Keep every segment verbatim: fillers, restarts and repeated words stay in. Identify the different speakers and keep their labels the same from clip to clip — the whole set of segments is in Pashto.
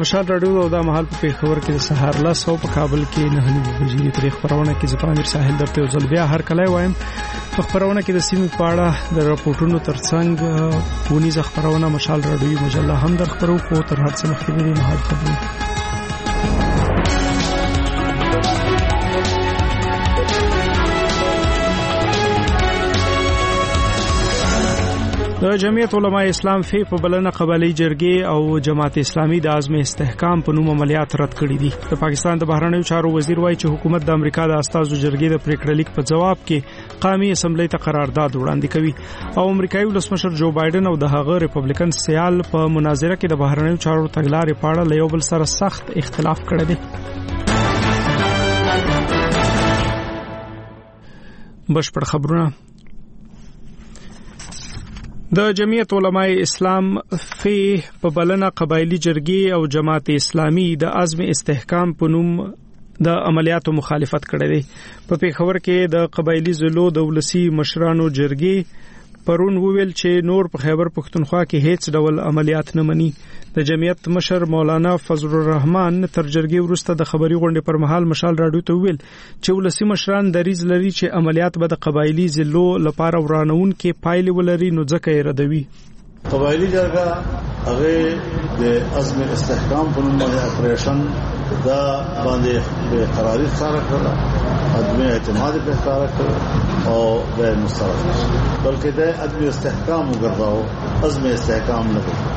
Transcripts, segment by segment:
Speaker 1: مشال راډیو او د مهال په پیښور کې د سهار لاس او په کابل کې نه هلي بجې تاریخ خبرونه کې زپامیر ساحل درته ځل بیا هر کله وایم په خبرونه کې د سیمې په اړه د راپورټونو ترڅنګ ونیز خبرونه مشال راډیو مجله هم در خبرو کو تر هر څه مخکې د مهال خبرونه د جمعیت علماء اسلام فی په بلنه قبایلی جرګې او جماعت اسلامي د عزم استحکام په نوم عملیات رد کړي دي. د پاکستان د بهرنیو چارو وزیر وایي چې حکومت د امریکا د استازو جرګې د پریکړه لیک په جواب کې قومي اسمبلی ته قرارداد وړاندې کوي او امریکایي ولسمشر جو بایدن او د هغه ریپبلیکن سیال په مناظره کې د بهرنیو چارو تګلارې په اړه له یو بل سره سخت اختلاف کړی دی. بشپړ خبرونه د جمعیت علماء اسلام فی په بلنه قبایلی جرګې او جماعت اسلامي د عزم استحکام په نوم د عملیاتو مخالفت کړی دی. په پیښور کې د قبایلی ضلعو د ولسی مشرانو جرګې پرون وویل چې نور په خیبر پختونخوا کې هیڅ ډول عملیات نه مني. د جمعیت مشر مولانا فضل الرحمن تر جرګې وروسته د خبري غونډې پر مهال مشال راډیو ته ویل چې ولسی مشران دریز لري چې عملیات به د قبایلی ضلعو لپاره ورانون کې پایلې ولري نو ځکه یې ردوي.
Speaker 2: قبایلی جرګه هغه د عزم استحکام په نوم باندې اپریشن دا باندې به قراری ښکارا کړل، عدم اعتماد به ښکارا کړل او به مسترد بلکې د عدم استحکام وګرځاو، عزم استحکام نه کړ.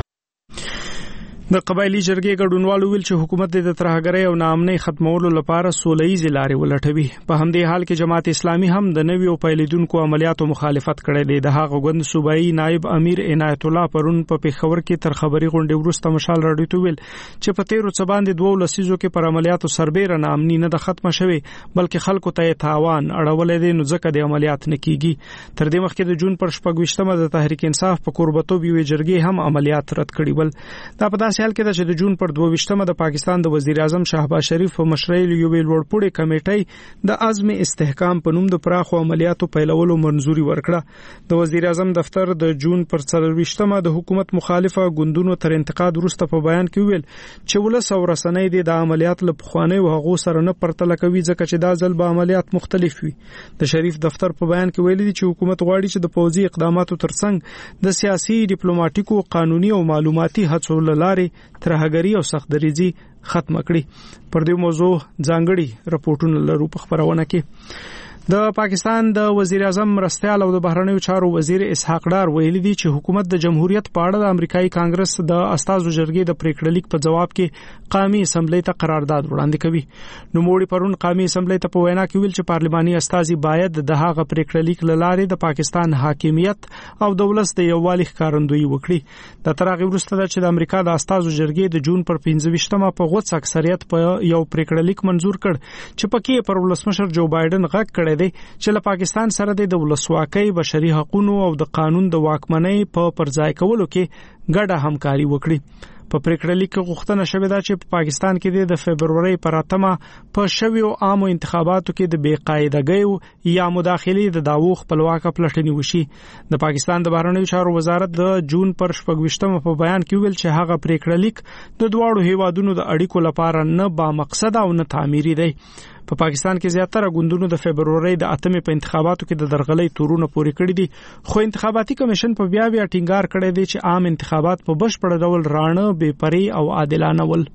Speaker 1: د قبایلی جرګې ګډونوالو ویل چې حکومت د ترهګرۍ او ناامنۍ ختمولو لپاره سوله‌ییز لارې ولټوي. په همدې حال کې جماعت اسلامي هم د نوي او پیلیدونکو عملیاتو مخالفت کړی دی. د هغه غوند صوبایي نائب امیر عنایت الله پرون په پیښور کې تر خبري غونډې وروسته مشال راډیو ته ویل چې په تیرو څه باندې دوه لسیزو کې پر عملیاتو سربېره ناامني نه د ختمه شوی بلکې خلکو ته تاوان اړولې دي نو ځکه د عملیات نه کیږي. تر دې مخکې د جون پر شپږویشتمه د تحریک انصاف په کوربتوب یوې جرګې هم عملیات رد کړي ول. دا په داسې حال کې چې د جون پر دوه د پاکستان د وزیر اعظم شهباز شریف په مشرۍ یوې لوړپوړې کمیټې د عزم استحکام په نوم د پراخو عملیاتو پیلولو منځوري ورکړه. د وزیر اعظم دفتر د جون پر څلورویشتمه د حکومت مخالفه ګوندونو تر انتقاد وروسته په بیان کې ویل چې ولس او رسنۍ د عملیات له پخواني او هغو سره نه پرتله کوي ځکه چې دا ځل به عملیات مختلف وي. د شریف دفتر په بیان کې ویلي چې حکومت غواړي چې د پوځي اقداماتو ترڅنګ د سیاسي ډیپلوماټیکو قانوني او معلوماتي هڅو لارې ترهګری او سختدریزي ختم کړي. پر دې موضوع ځانګړي رپورټونه لرو په خبرونه کې. د پاکستان د وزیر اعظم مرستيال او د بهرنیو چارو وزیر اسحاق ډار ویلي دي چې حکومت د جمهوریت په اړه د امریکایي کانګرس د استازو جرګې د پریکړه لیک په جواب کې قومي اسمبلی ته قرارداد وړاندې کوي. نو موړي پرون قومي اسمبلی ته په وینا کې ویل چې پارلماني استازي باید د هغه پریکړه لیک لاره د پاکستان حاکمیت او دولت د یووالي ښکارندویي وکړي. د ترغیب وروسته چې د امریکا د استازو جرګې د جون پر پنځه په غوڅ اکثریت په یو پریکړه لیک منزور کړ چې پکې پر ولسمشر جو بایدن غږ کړی دی چې له پاکستان سره د ولسواکۍ، بشري حقوقو او د قانون د واکمنۍ په پرځای کولو کې ګډه همکاري وکړي. په پریکړه لیک غوښتنه شوې ده چې په پاکستان کې د فبرورۍ پر اتمه په شویو عامو انتخاباتو کې د بې قاعدګۍ یا مداخلې د داوو خپلواک پلټنې وشي. د پاکستان د بهرنیو چارو وزارت د جون پر شپږویشتمه په بیان کې ویل چې هغه پریکړه لیک د دواړو هیوادونو د اړیکو لپاره نه با مقصد او نه تعمیري دی. په پاکستان کې زیاتره ګوندونو د فبرورۍ د اتمې په انتخاباتو کې د درغلۍ تورونه پوري کړی دي، خو انتخاباتي کمیشن په بیا بیا ټینګار کړی دی چې عام انتخابات په بشپړ ډول رانه، بې پرې او عادلانه ول.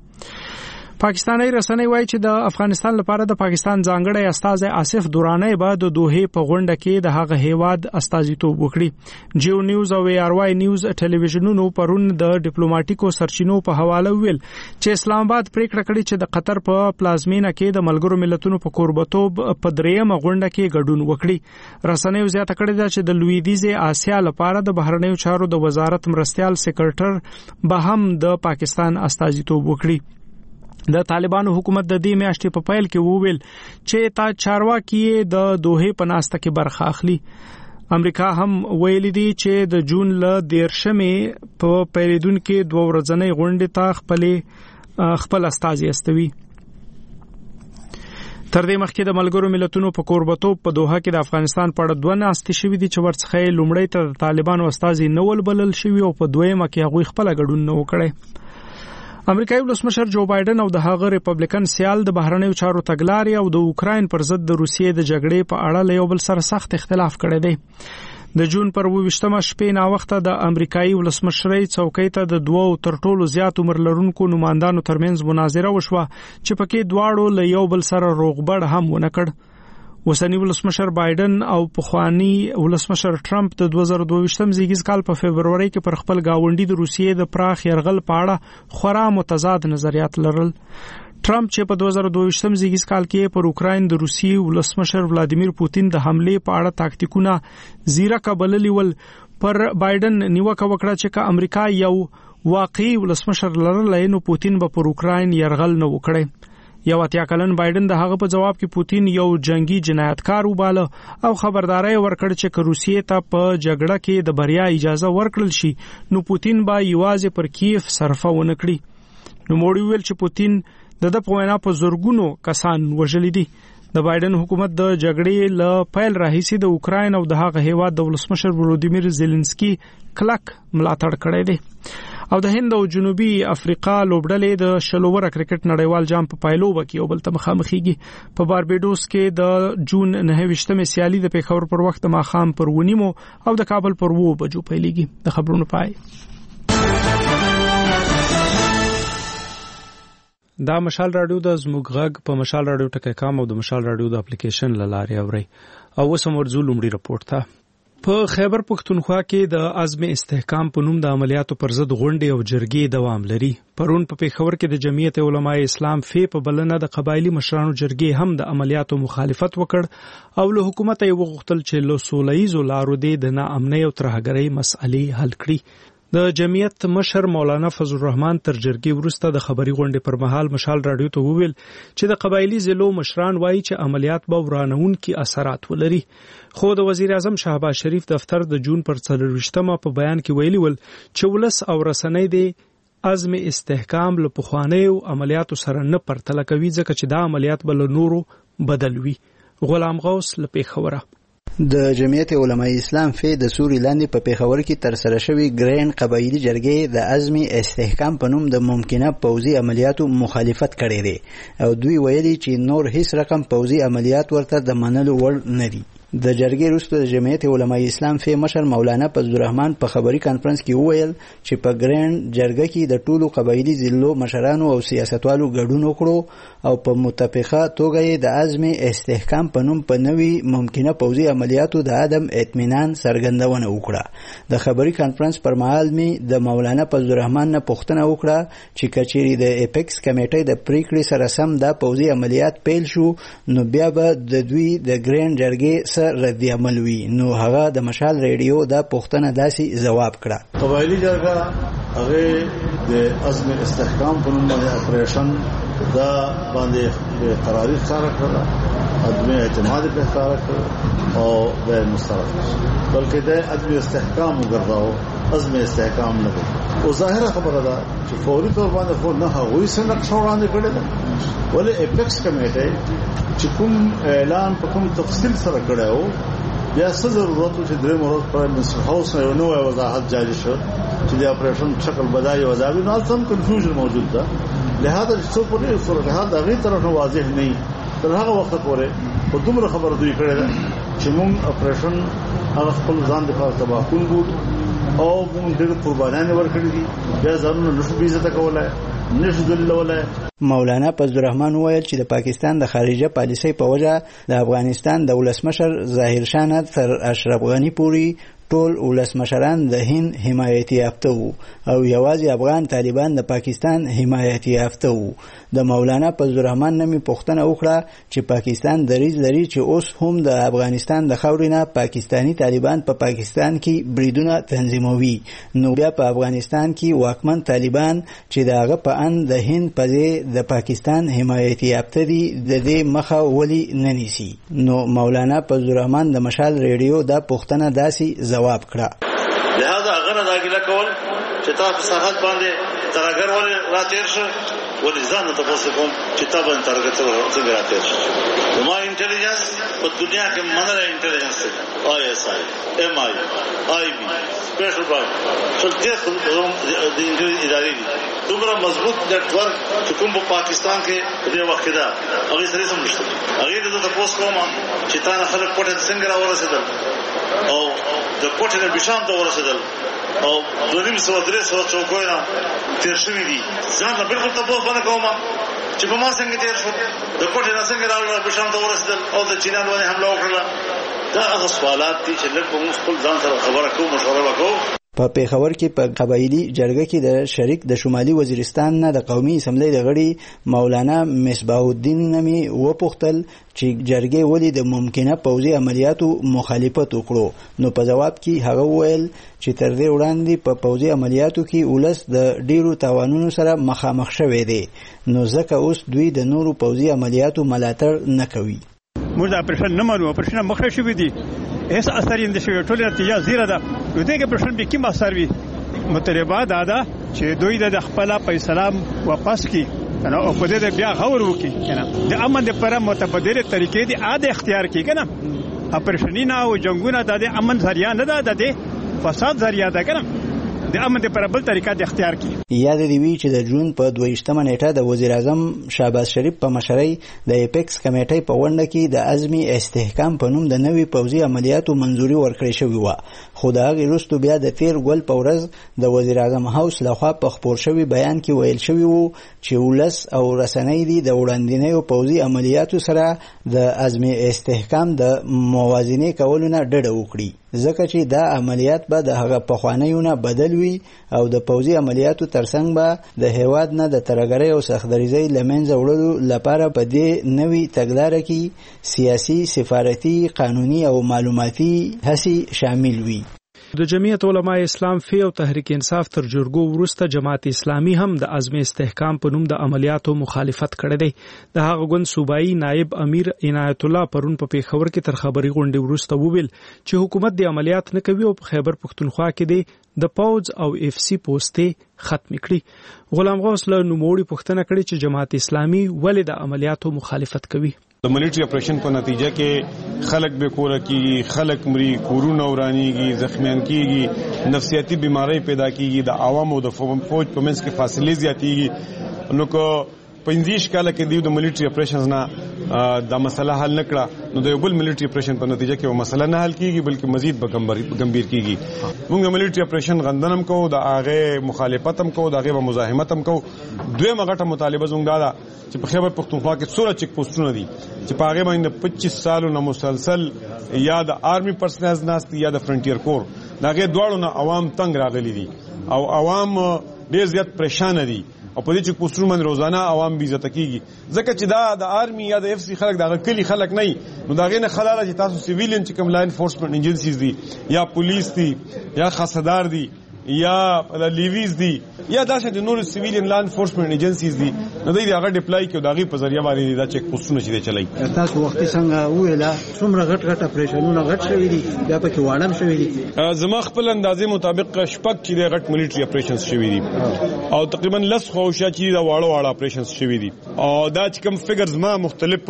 Speaker 1: پاکستاني رسنۍ وایي چې د افغانستان لپاره د پاکستان ځانګړی استازی آصف دورانی به د دوحې په غونډه کې د هغه هیواد استازیتوب وکړي. جیو نیوز او ای آر واي نیوز ټلویزیونونو پرون د ډیپلوماټیکو سرچینو په حواله ویل چې اسلام آباد پریکړه کړې چې د قطر په پلازمینه کې د ملګرو ملتونو په کوربتوب په دریمه غونډه کې ګډون وکړي. رسنۍ زیاته کړې ده چې د لویدیځ آسیا لپاره د بهرنیو چارو د وزارت مرستيال سکرټر به هم د پاکستان استازیتوب وکړي. د طالبانو حکومت د دې میاشتې په پیل کې وویل چې تا چارواکي د دوحې په ناسته کې برخه اخلي. امریکا هم ویلي دی چې د جون ل دیرشمې په پیریدونکو دوه ورځنۍ غونډې ته خپل خپل استازي استوي. تر دې مخکې د ملګرو ملتونو په کوربتوب په دوحه کې د افغانستان په اړه دوه ناستې شوې دي چې ورڅخه لومړی ته طالبانو استازي نه ول بلل شوی او په دویمه کې هغوی خپل ګډون نه وکړي. امریکایي ولسمشر جو بایدن او د هغه ریپبلیکن سیال د بهرنیو چارو تګلارې او د اوکراین پر ضد د روسیې د جګړې په اړه له یو بل سره سخت اختلاف کړی دی. د جون پر اوویشتمه شپې نا وخته د امریکایي ولسمشرۍ څوکۍ ته د دوو تر ټولو زیات عمر لرونکو نمائندانو ترمنځ مناظره وشوه چې پکې دواړو له یو بل سره روغبړ هم ونه کړ. اوسنی ولسمشر بایدن او پخوانی ولسمشر ټرمپ د دوه زره دوه ویشتم زیږیز کال په فبروري کې پر خپل گاونډي د روسیې د پراخ یرغل په اړه خورا متضاد نظریات لرل. ټرمپ چې په دوه زره دوه ویشتم زیږیز کال کې پر اوکراین د روسیې ولسمشر ولادیمیر پوتین د حمله په اړه تاکتیکونه زیرک بللی ول، پر بایدن نیوکه وکړه چې که امریکا یو واقعي ولسمشر لرلای نو پوتین به پر اوکراین یرغل نه وکړي. یو اتیا کلن بایدن د هغه په جواب کې پوتین یو جنگي جنایتکار وباله او خبرداري ورکړ چې که روسیې ته په جګړه کې د بریا اجازه ورکړل شي نو پوتین به یوازې پر کیف صرفه ونه کړي. نو موړي ویل چې پوتین د د په وینا په زورګونو کسان وژلي دي. د بایدن حکومت د جګړې له پیل راهیسې د اوکراین او د هغه هیواد د ولسمشر ولودیمیر زيلنسکي کلک ملاتړ کړی دی. او د هند او جنوبي افریقا لوبډلې د شلوور کرکټ نړیوال جام په پایلوبه کې یو بل ته مخامخېږي. په باربیډوس کې د جون نهه ویشتمه سیالي د پیښور پر وخت ماخام پر ونیمو او د کابل پر وو بجو پیلېږي. د خبرونو پای. دا مشال رادیو د زموږ غږ په مشال رادیو ټکی کام او د مشال رادیو د اپلیکیشن لارې اوري. او اوس هم ورزو لومړی رپورټ ته. په خیبر پختونخوا کې د عزم استحکام په نوم د عملیاتو پر ضد غونډې او جرګې دوام لري. پرون په پیښور کې د جمعیت علماء اسلام فی په بلنه د قبایلی مشرانو جرګې هم د عملیاتو مخالفت وکړ او له حکومت یې وغوښتل چې له سولهییزو لارو د ناامنۍ او ترهګرۍ مسئلې حل کړي. د جمعیت مشر مولانا فضل الرحمن تر جرګې وروسته د خبري غونډې پر مهال مشال رادیو ته وویل چې د قبایلی ضلعو مشران وایي چې عملیات به ورانونکي اثرات ولري. خو د وزیر اعظم شهباز شریف دفتر د جون پر څلرویشتمه په بیان کې ویلي ول چې ولس او رسنۍ د عزم استحکام له پخوانیو عملیاتو سره نه پرتله کوي ځکه چې دا عملیات به له نورو بدل وي. غلام غوث له پیښوره.
Speaker 3: د جمعیت علماء اسلام فی د سوري لاندې په پیښور کې تر سره شوی ګرین قبایلی جرګې د عزم استحکام په نوم د ممکنه پوځي عملیاتو مخالفت کړی دی او دوی ویلي چې نور هیڅ رقم پوځي عملیات ورته د منلو وړ نه دي. د جرګې وروسته د جمعیت علماء اسلام فی مشر مولانا فضل الرحمن په خبري کانفرنس کې وویل چې په ګرین جرګه کې د ټولو قبایلی ضلعو مشرانو او سیاستوالو ګډون وکړو او په متفقه توګه یې د عزم استحکام په نوم په نوي ممکنه پوځي عملیاتو د عدم اطمینان څرګندونه وکړه. د خبري کانفرنس پر مهال می د مولانا فضل الرحمن نه پوښتنه وکړه چې کچېری د اپیکس کمیټې د پریکړې سره سم د پوځي عملیات پیل شو نو بیا به د دوی د ګرین جرګې رد عمل وی. نو هغه د مشال ریډیو دا پوښتنه داسې جواب کړه.
Speaker 2: قبایلی جرګه هغه د عزم استحکام په نوم باندې اپریشن دا باندې قراری ښکاره کړه، عدم اعتماد په ښکاره کړه او غیر مسترد بلکې د عزم استحکام وګرځاو، عزم استحکام نه کړ. او ظاهره خبره ده چې فوري تور باندې خو نه هغوی څنګه نقشه وړاندې کړې ده ولې اپیکس کمیټې چې کوم اعلان په کوم تفصیل سره کړو بیا څه ضرورت چې درې مراد پر منسټر هاوس یو نو وضاحت جاری شو چې د اپریشن شکل بدایي وځي نو سم کنفیوژن موجود ده. لہذا څو په دې صورتحال د غیر طرف واضح نه تر هغه وخت پورې په دومره خبره دوی کړې ده چې موږ اپریشن هغه خپل ځان د لپاره تباہ کوو او موږ ډېر قربانیان ورکړي دي بیا ځانونه نشو عزت کولای نشو دلولای.
Speaker 3: مولانا فضل الرحمن ویل چې د پاکستان د خارجه پالیسۍ په وجه د افغانستان د ولسمشر ظاهر شاه نه تر اشرف غنی پورې ټول ولسمشران د هند حمایت یافته وو او یوازې افغان طالبان د پاکستان حمایت یافته وو. د مولانا فضل الرحمن نومي پوښتنه وکړه چې پاکستان دریځ لري چې اوس هم د افغانستان د خاورې نه پاکستانی طالبان په پا پاکستان کې بریدونه تنظیموي نو بیا په افغانستان کې واکمن طالبان چې د هغه په ان د هند په ځای د پاکستان حمایت یافته دي د دې مخه ولی نه نیسي. نو مولانا فضل الرحمن د مشال ریډیو دا پوښتنه داسې جواب کړه.
Speaker 2: لہذا هغه داخله کول چې تاسو سرحد باندې ترګر ولې راتیر شو ولې ځان ته تاسو کوم چې تاسو باندې ترګر څنګه راتیر شو. نو انټيليجنس په دنیا کې منل انټيليجنس آی اس آی ایم آی آی بی سپیشل برانچ څلته د انټيليجنس ادارې دومره مضبوط نیټورک چې کوم په پاکستان کې په دې وخت کې دا هغه سره سم نشته. هغه د تاسو کوم چې تا نه خلک کوټه څنګه راورسېدل او د کوټه نه بشام ته ورسېدل او دویم سو درې سو چوکونه تیر شوی دي. ځان له بالکل تاسو باندې کوم چې په ما څنګه تیر شو د کوټه نه څنګه راوړل بشام ته ورسېدل او د چینانو باندې حمله وکړه. دا هغه سوالات دي چې لکه موږ خپل ځان سره خبره کوو مشوره وکړو.
Speaker 3: په پیښور کې په قبایلی جرګه کې د شریک د شمالي وزیرستان نه د قومي اسمبلی د غړي مولانا مصباح الدین نمی وپوښتل چې جرګې ولې د ممکنه پوځي عملیاتو مخالفت وکړو. نو په جواب کې هغه وویل چې تر دې وړاندې په پوځي عملیاتو کې ولس د ډیرو تاوانونو سره مخامخ شوی دی، نو ځکه اوس دوی د نورو پوځي عملیاتو ملاتړ نه کوي.
Speaker 4: موږ د اپریشن نه منو، اپریشن مخه شوی دی، هیڅ اثر یې نشوي، ټول نتیجه زیره ده. نو دغه اپریشن به کوم اثر وي؟ مطلبه دا ده چې دوی د خپل فیصله واپس کړي کنه او په دې بیا غور وکړي کنه د امن لپاره متبادله طریقې دي اده اختیار کړي کنه. اپریشنونه او جنگونه د امن ذریعہ نه ده، د فساد ذریعہ ده کنه. د امن لپاره بل طریقه د اختیار کړي.
Speaker 3: یاد دی وی چې د جون په دویشتمه نیټه د وزیر اعظم شهباز شریف په مشرۍ د ایپکس کمیټې په ونډه کې د عزمي استحکام په نوم د نوي پوځي عملیاتو منځوري ورکړې شوې و. خو د هغې وروسته بیا د تیر ګل په ورځ د وزیر اعظم هاوس لخوا په خپور شوي بیان کې ویل شوي وو چې ولس او رسنۍ دي د وړاندینیو پوځي عملیاتو سره د عزمي استحکام د موازنې کولو نه ډډه وکړي، ځکه چې دا عملیات به د هغه پخوانیونه بدل وي او د پوځي عملیاتو ترڅنګ به د هیواد نه د ترهګرۍ او سختدریزۍ له منځه وړلو لپاره په دې نوي تګلاره کې سیاسي، سفارتي، قانوني او معلوماتي هڅې شامل وي.
Speaker 1: د جمعیت علماء اسلام فی او تحریک انصاف تر جرګو وروسته جماعت اسلامي هم د عزم استحکام په نوم د عملیاتو مخالفت کړی دی. د هغه ګوند صوبایي نائب امیر عنایت الله پرون په پیښور کې تر خبري غونډې وروسته وویل چې حکومت د عملیات نه کوي او په خیبر پښتونخوا کې دی د پوز او اف سی پوسټې ختم کړي. غلام غوث له نوموړي پوښتنه کړې چې جماعت اسلامي ولې د عملیاتو مخالفت کوي.
Speaker 5: د ملټری اپریشن په نتیجه کې خلک به کور کیږي، خلک مري، کورونه ورانيږي، زخمیان کیږي، نفسیاتی بیماری پیدا کیږي، د عوامو د فوج په منځ کې فاصله زیاتېږي. نو کو پنځیش کاله کې دیو د ملټری اپریشنز نه دا مسله حل نکړه، نو د یو بل ملټری اپریشن په نتیجه کې و مسله نه حل کیږي بلکې مزید به ګمبیر کیږي. موږ ملټری اپریشن غندنم کوو، د هغه مخالفت هم کوو، د هغه مزاحمت هم کوو. دویمه غټه مطالبه زموږ دا چې په خیبر پښتونخوا کې څوره چک پوسټونه دي چې په هغه باندې پچیس سالو نه مسلسل یا د آرمی پرسنلز ناست یا د فرنټیر کور دا غي دواړو نه عوام تنگ راغلي دي او عوام ډیر زیات پریشان دي او په دې چې پوسټونه باندې روزانه عوام بي عزت کیږي، ځکه چې دا د آرمی یا د اف سی خلک دا کلی خلک نه نو دا غي نه خلاله چې تاسو سیویلین چې کوم لاین فورسمنت ایجنسیز دي یا پولیس دي یا خاصدار دي یا لیویز دي یا داسې د نور سیویلین لاین فورسمنت ایجنسیز دي، نو دوی هغه ډیپلای کوي دا غي په ذریعہ باندې دا چک پوسټونه چې چلای.
Speaker 6: تاسو وختي څنګه ویلا څومره غټ غټ اپریشنونه غټ شوی دي بیا پکې واړم شوی دي؟
Speaker 5: زما خپل اندازې مطابق شپږ چې د غټ ملټری اپریشنز شوی دي او تقریبا لس خوشا چې دا واړه واړه اپریشنز شوی دي او دا چې کوم فګرز ما مختلف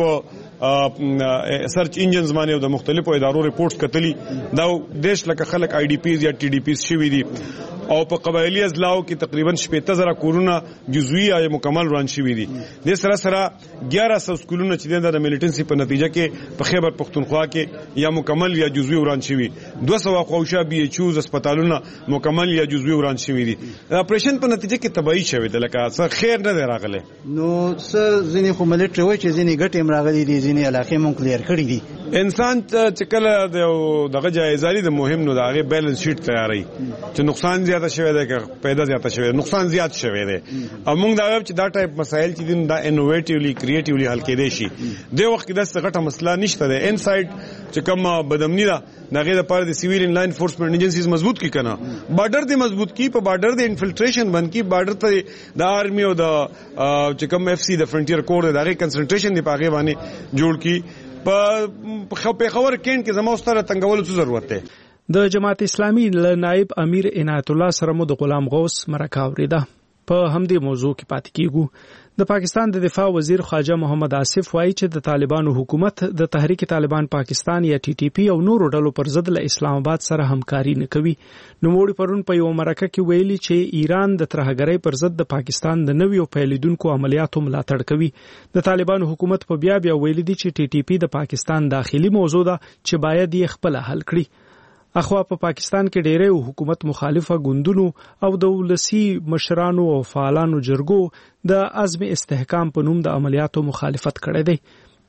Speaker 5: سرچ انجنز باندې او د مختلفو ادارو ریپورټس کتلی دا دیش لکه خلک آی ډی پیز یا ټي ډی پیز شوی دي او په قبایلی ازلاو کې تقریبا شپږ زره کورونه جزوی یا مکمل روان شوی دي. د سره سره اګیاره سو سکولونه چې د ملیټنسي په نتیجه کې په خیبر پښتونخوا کې یا مکمل یا جزوی وران شوی، دوه سوه خوشا بي ایچ اوز هسپتالونه مکمل یا جزوی وران شوی دي. اپریشن په نتیجه کې تباہی شوی د لکه څه خیر نه دی راغله.
Speaker 6: نو څه ځینې خو ملیټری وای چې ځینې ګټې راغلي دي، ځینې علاقې مونږ کلیر کړی دي.
Speaker 5: انسان چې کله دغه جایزالي د مهم نو دغه بیلانس شیټ تیاری چې نقصان زیات شوی دی که پیدا زیات شوی نقصان زیات شوی دی او موږ دا وایو چې دا ټایپ مسایل چې دا انوویټیولی کریټیولی حل کېدای شي. د وخت کې د څه مسله نشته ده انسایډ چې کوم بدامنی دا دغه لپاره د سیویل لاین فورسمنت ایجنسیز مضبوط کی کنه، بارډر دې مضبوط کی، په بارډر دې انفلټریشن باندې کی، بارډر ته د آرمی او د چې کوم اف سی د فرنټیر کور دغه کنسنټریشن دی پاغه باندې جوړ کی. په پیښور کېند کې زموږ سره تنګولو څه ضرورت دی.
Speaker 1: د جماعت اسلامي له نائب امیر عنایت الله سره مو د غلام غوث مرکه اوریده. په همدې موضوع کې پاتې کیږو. د پاکستان د دفاع وزیر خواجه محمد آصف وایي چې د طالبانو حکومت د تحریک طالبان پاکستان یا ټي ټي پی او نورو ډلو پر ضد له اسلام آباد سره همکاري نه کوي. نوموړي پرون په یو مرکه کې ویلي چې ایران د ترهګرۍ پر ضد د پاکستان د نویو پیلیدونکو عملیاتو ملاتړ کوي. د طالبانو حکومت په بیا بیا ویلي دي چې ټي ټي پی د پاکستان داخلي موضوع ده چې باید یې خپل حل کړي. اخوا په پاکستان کې ډېری حکومت مخالفه ګوندونو او د ولسی مشرانو او فعالانو جرګو د عزم استحکام په نوم د عملیاتو مخالفت کړی دی.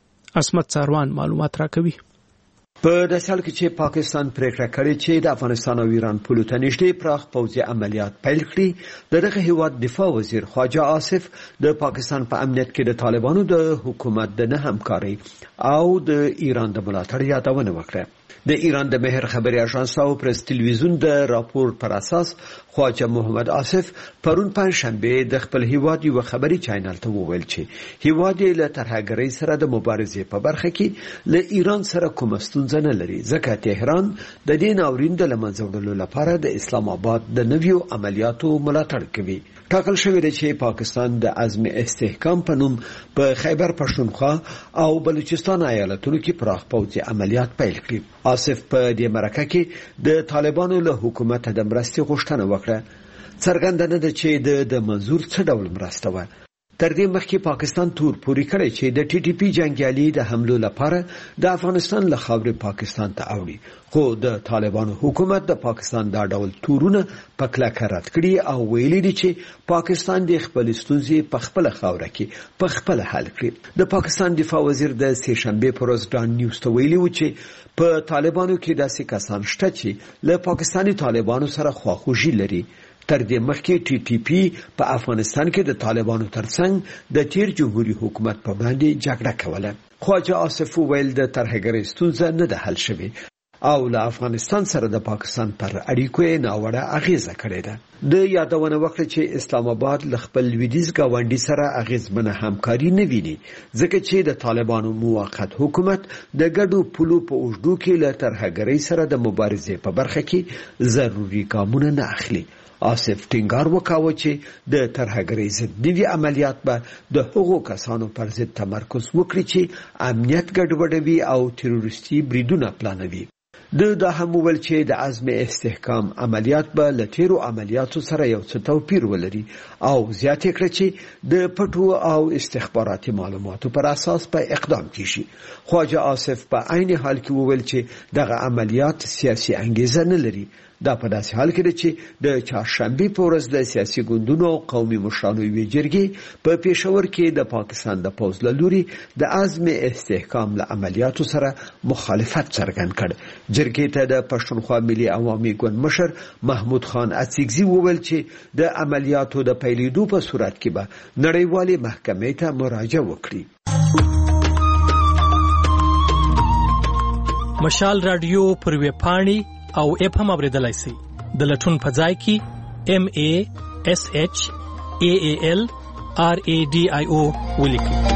Speaker 1: عصمت ساروان معلومات راکوي.
Speaker 7: په داسې حال کې چې پاکستان پریکړه کړې چې د افغانستان او ایران پولو ته نږدې پراخ پوځي عملیات پیل کړي، د دغه هیواد دفاع وزیر خواجه آصف د پاکستان په امنیت کې د طالبانو د حکومت د نه همکاري او د ایران د ملاتړ یادونه وکړه. د ایران د مهر خبري اژانس او پرس ټلویزیون د راپور پر اساس خواجه محمد آصف پرون پنځشنبه د خپل هیواد یو خبري چینل ته وویل چې هیواد یې له ترهګرۍ سره د مبارزې په برخه کې له ایران سره کوم ستونزه نه لري، ځکه تهران د دې ناورین د لمنځه وړلو لپاره د اسلام آباد د نویو عملیاتو ملاتړ کوي. ټاکل شوی دی چې پاکستان د عزم استحکام په نوم په خیبر پښتونخوا او بلوچستان ایالتونو کې پراخ پوځي عملیات پیل کړي. آصف په دې مرکه کې د طالبانو له حکومت د مرستې غوښتنه وکړه. څرګنده نه ده چې د منظور څه ډول مرسته و. تر دې مخکې پاکستان تور پوري کړی چې د ټي ټي پی جنگیالي د حملو لپاره د افغانستان له خاورې پاکستان ته اوړي، خو د طالبانو حکومت د پاکستان دا ډول تورونه په کلکه رد کړي او ویلي دي چې پاکستان د خپل ستونزې په خپل خاوره کې په خپل حل کړي. د پاکستان دفاع وزیر د سه شنبه پر ورځ ډان نیوز ته ویلي و چې په طالبانو کې داسې کسان شته چې له پاکستاني طالبانو سره خواخوږي لري. تر دې مخکې ټي ټي پی په افغانستان کې د طالبانو ترڅنګ د تیر جمهوریت حکومت په وړاندې جګړه کوله. خواجه آصف ویل د ترهګرۍ ستونزه نه ده حل شوې او له افغانستان سره د پاکستان پر اړیکو یې ناوړه اغیزه کړې ده. د یادونه وکړه چې اسلام آباد له خپل لویدیځ ګاونډي سره اغیزمنه همکاري نه ویني، ځکه چې د طالبانو موقت حکومت د ګډو پولو په اوږدو کې له ترهګرۍ سره د مبارزې په برخه کې ضروري ګامونه نه اخلي. آصف ټینګار وکاوه چې د ترهګرۍ ضد نوي عملیات به د هغو کسانو پر ضد تمرکز وکړي چې امنیت ګډوډوي او تروریستي بریدونه پلانوي. د دا هم ویل چې د عزم استحکام عملیات به له تیرو عملیاتو سره یو څه توپیر ولري او زیاته کړ چې د پټو او استخباراتي معلوماتو پر اساس په اقدام کیږي. خواجه آصف په عین حال کې ویل چې دغه عملیات سیاسي انګیزه نه لري. دا په داسې حال کې چې د چهارشنبه په ورځ د سیاسي ګوندونو او قومي مشرانو یوې جرګې په پېښور کې د پاکستان د پوځ له لوري د عزم استحکام له عملیاتو سره مخالفت څرګند کړ. جرګې ته د پښتونخوا ملي عوامي ګوند مشر محمود خان اڅکزي وویل چې د عملیاتو د پیلېدو په صورت کې به نړیوالې محکمې ته مراجعه وکړي.
Speaker 8: مشال رادیو پر ویبپاڼې او اپ هم اوریدلای شئ. د لټون په ځای کې ام ا اس اچ ا ا ال ار ا ډي آی او ولیکئ.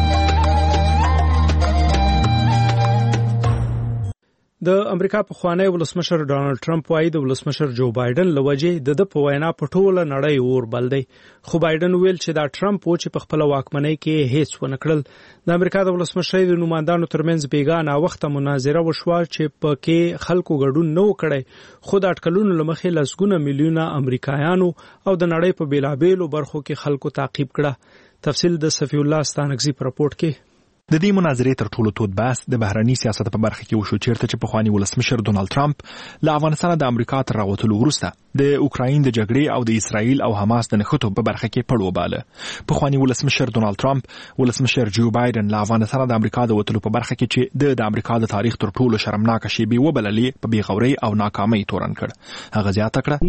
Speaker 1: د امریکا پخوانی ولسمشر ډانلډ ټرمپ وايي د ولسمشر جو بایدن لوجه د د په وینا په ټوله نړۍ اور بل دی، خو بایدن ویل چې دا ټرمپ و چې په خپل واکمنۍ کې هیڅ ونه کړل. د امریکا د ولسمشر د نمائندانو ترمنځ بیګانه وخت مناظره وشوه چې په کې خلکو ګډون نه وکړي، خو د اټکلونو لمخې لسګونه میلیونه امریکایانو او د نړۍ په بیلابېلو برخو کې خلکو تعقیب کړه. تفصیل د صفی الله ستانکزي په راپورټ کې.
Speaker 9: د دې مناظرې تر ټولو تود بحث د بهرني سیاست په برخه کې وشو، چیرته چې پخوانی ولسمشر ډونالد ټرمپ له افغانستان د امریکا تر راوتلو وروسته د اوکراین د جګړې او د اسرائیل او حماس د نښتو په برخه کې پړو باله. پخوانی ولسمشر ډونالد ټرمپ ولسمشر جو بایدن له افغانستان د امریکا د وتلو په برخه کې چې د د امریکا د تاریخ تر ټولو شرمناک شیبې وبللې په بیغوري او ناکامۍ تورن کړ. هغه زیاته کړه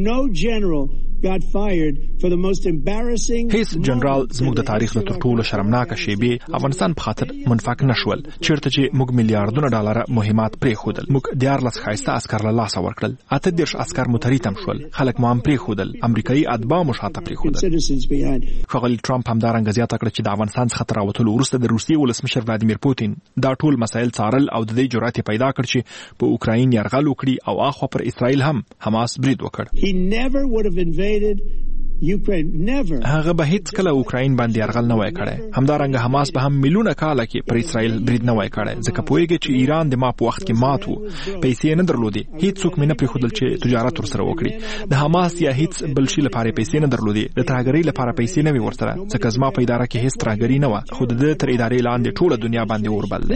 Speaker 9: هیڅ جنرال زموږ د تاریخ د تر ټولو شرمناک شیبې افغانستان په خاطر منفعل نشول، چیرته چې موږ میلیارډونه ډالر مهمات پرې خودل، موږ دیارلس خایسته عسكر له لاسه ورکړل، اته دیرش عسكر متریتم شول، خلک مو هم پرې خودل، امریکایي اتباع مو شاته پرې خودل. ښاغلي ټرمپ همدارنګه زیاته کړه چې د افغانستان څخه تر راوتلو وروسته د روسیې ولسمشر ولادیمیر پوتین دا ټول مسایل څارل او د دې جرأت پیدا کړ چې په اوکراین یرغل وکړي او اخوا پر اسرائیل هم حماس برید وکړ. هغه به هیڅ کله اوکراین باندې يرغل نه وای کړی. همدارنګه حماس به هم میلیونه کاله کې پر اسرائیل برید نه وای کړی، ځکه پوهیږي چې ایران د ما په وخت کې مات وو، پیسې نه درلودي، هیڅ څوک مې نه پریښودل چې تجارت ورسره وکړي. د حماس یا هیڅ بل شي لپاره پیسې نه درلودي، د ترهګرۍ لپاره پیسې نه وي ورسره، ځکه زما په اداره کې هیڅ ترهګري نه و، خو د تر ادارې لاندې ټوله دنیا باندې اوربل.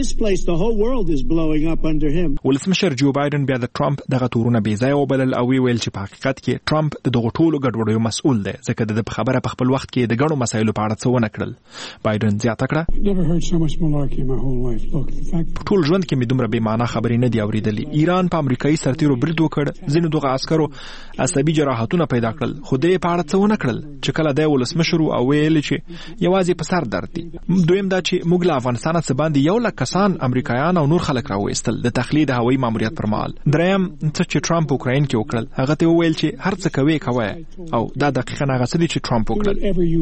Speaker 9: ولسمشر جو بایدن بیا د ټرمپ دغه تورونه بې ځایه وبلل او ویل چې په حقیقت کې ټرمپ د دغه ټولو ګډوډیو مسؤل دی، ځکه د خبره په خپل وخت کې د ګڼو مسایلو په اړه څه ونه کړل. بایدن زیاته کړه، په ټول ژوند کې مې دومره بې معنا خبرې نه دي اورېدلې. ایران په امریکایي سرتیرو برید وکړ، ځینو دغه عسکرو عصبي جراحتونه پیدا کړل، خو دې په اړه څه ونه کړل چې کله دی ولسمشر او ویل چې یوازې په سر درد دي. دویم دا چې موږ له افغانستان څخه باندې یو لک کسان امریکایان او نور خلک راوېستل د تخلید هوایي ماموریت پر مهال. دریم څه چې ټرمپ اوکراین کې وکړل، هغه ته وویل چې هر څه کوي کوي، او دا دقیقاً هغه څه دي چې ټرمپ وکړل.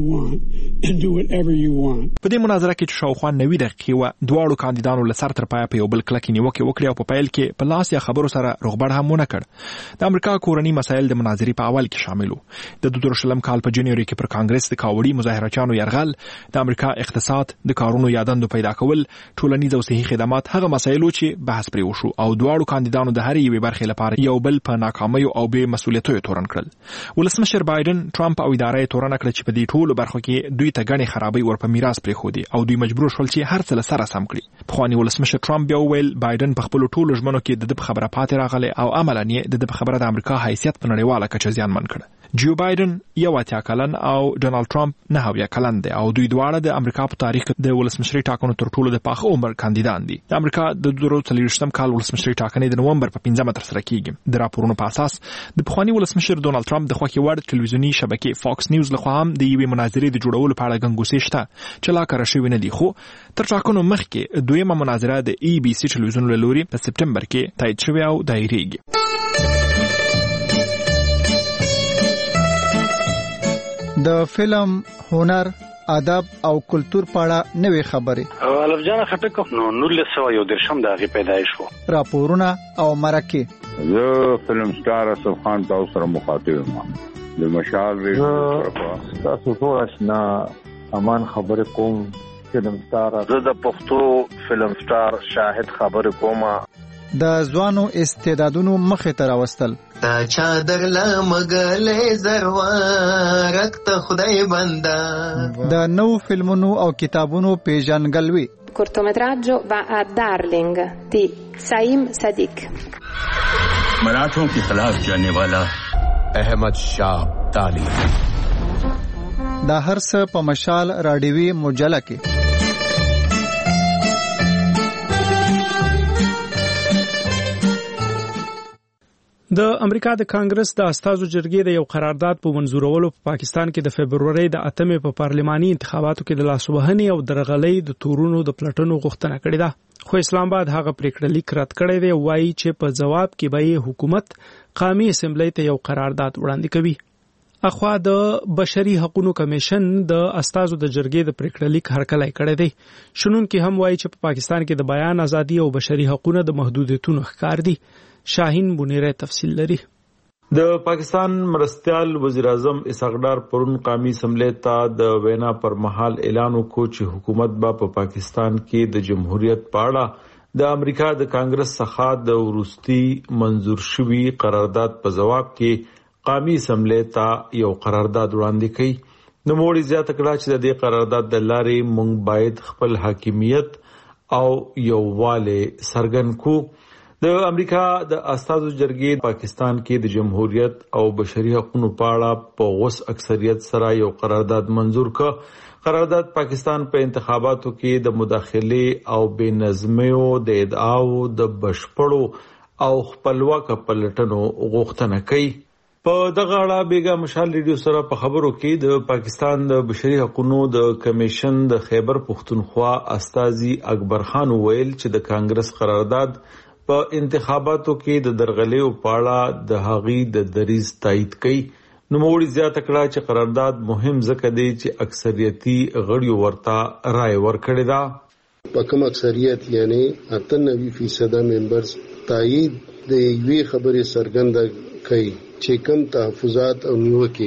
Speaker 9: په دې مناظره کې چې شاوخوا نوي دقیقې وه، دواړو کاندیدانو له سر تر پایه په یو بل کلکې نیوکې وکړې او په پیل کې په لاس یا خبرو سره روغبړ هم ونه کړ. د امریکا کورني مسایل د مناظرې په اول کې شامل وو. د دوه زره شلم کال په جنوري کې پر کانګرس د کاوړي مظاهرچیانو یرغل، د امریکا اقتصاد، د کارونو یادندو پیدا کول، ټولنیز او صحي خدمات، هغه مسایلو چې بحث پرې وشو او دواړو کاندیدانو د هرې یوې برخې لپاره یو بل په ناکامیو او بې مسؤلیتیو تورن کړل. ولسمشر بایدن ټرمپ او اداره یې تورن کړل چې په دې ټولو برخو کې دوی ته غني خرابې ور په میراث پرېښودي او دوی مجبور شول چې هر څه له سره سم کړي. پخوانی ولسمشر ټرمپ بیا وویل بایدن په خپل ټولو ژمنو کې د دې خبره پاتې راغلی او عملاً یې د دې خبره د امریکا حیثیت په نړیواله کچه زیانمن کړ. جو بایدن یو اتیا کلن او ډونالد ټرمپ نه هویا کلن دی او دوی دواړه د امریکا په تاریخ د ولسمشري ټاکنو تر ټولو د پاخه عمر کاندیدان دي. د امریکا د دوه زره څلوېښتم کال ولسمشري ټاکنې د نومبر په پنځمه ترسره کیږي. د راپورونو په اساس د پخوانی ولسمشر ډونالد ټرمپ د خوښې وړ ټلویزیونی شبکې فاکس نیوز لخوا هم د یوې مناظرې د جوړولو په اړه ګنګوسې شته چې لا کار شوی نه دي، خو تر ټاکنو مخکې دویمه مناظره د ای بي سي ټلویزیون له لوري په سپټمبر کې تایید شوې او دایریږي.
Speaker 10: د فلم، هنر، ادب او کلچر په اړه نوې خبرې.
Speaker 11: الف جان خټک نو نولس سوه یو دېرشم د هغې پیدایش و.
Speaker 10: راپورونه او مرکې.
Speaker 12: زه فلم سټار اسف خان تاسو سره مخاطب یم. د مشال ریډیو تاسو ټول آشنا امان خبرې کوم. فلم سټار
Speaker 11: زه د پښتو فلم سټار شاهد خبرې کوم.
Speaker 10: د ځوانو استعدادونو مخې ته راوستل.
Speaker 13: تا چادر لمغلې زروارک ته خدای بندا.
Speaker 10: د نو فلمونو او کتابونو پیژنګلوي.
Speaker 14: cortometraggio va a Darling di Saim Sadiq.
Speaker 15: मराठों के खिलाफ जाने वाला अहमद शाह अब्दाली.
Speaker 10: دا هر څه په مشال راډیوي مجله کې.
Speaker 1: د امریکا د کانګرس د استازو جرګې د یو قرارداد په منزورولو په پا پاکستان کې د فبرवरी د اتمې په پارلماني انتخاباتو کې د لاسوهنې او درغلۍ د تورونو د پلټنو غوښتنه کړې ده، خو اسلام آباد هغه پریکړه لیک رد کړی دی، وایي چې په جواب کې به حکومت قومي اسمبلی ته یو قرارداد وړاندې کوي. اخوا د بشري حقوقو کمیشن د استازو د جرګې د پریکړه لیک هرکلی کړی دی. شنونکي هم وایي چې په پا پاکستان کې د بیان ازادي او بشري حقوقو د محدودیتونو ښکار دي. شاهین بنیره تفصیل لري.
Speaker 16: د پاکستان مرستیال وزیر اعظم اسحاق ډار پرون قومي اسمبلی ته د وینا پر مهال اعلان وکړ چې حکومت به په پاکستان کې د جمهوریت په اړه د امریکا د کانګرس څخه د وروستي منزور شوی قرارداد په جواب کې قومي اسمبلی ته یو قرارداد وړاندې کړي. نوموړي زیاته کړه چې د دې قرارداد د لارې موږ باید خپل حاکمیت او یووالی څرګند کړو. د امریکا د استازو جرګې پاکستان کې د جمهوریت او بشري حقوقو په اړه په غوس اکثریت سره یو قرارداد منزور کړ. قرارداد پاکستان په انتخاباتو کې د مداخله او بې نظمیو د ادعاو د بشپړو او خپلواک پلټنو غوښتنه کوي. په دغه اړه بیګا مشال ریډیو سره په خبرو کې د پاکستان د بشري حقوقو د کمیشن د خیبر پښتونخوا استاذي اکبر خان ویل چې د کانګرس قرارداد په انتخاباتو کې د درغلۍ او پاړه د هغې د دریز تایید کړي. نوموړي زیاته کړه چې قرارداد مهم ځکه دی چې اکثریتي غړیو ورته رائے ورکړې ده.
Speaker 17: په کوم اکثریت یعنی اته نوي فیصد ممبرز تایید د یوې خبرې څرګنده کوي چې کوم تحفظات او نیوکې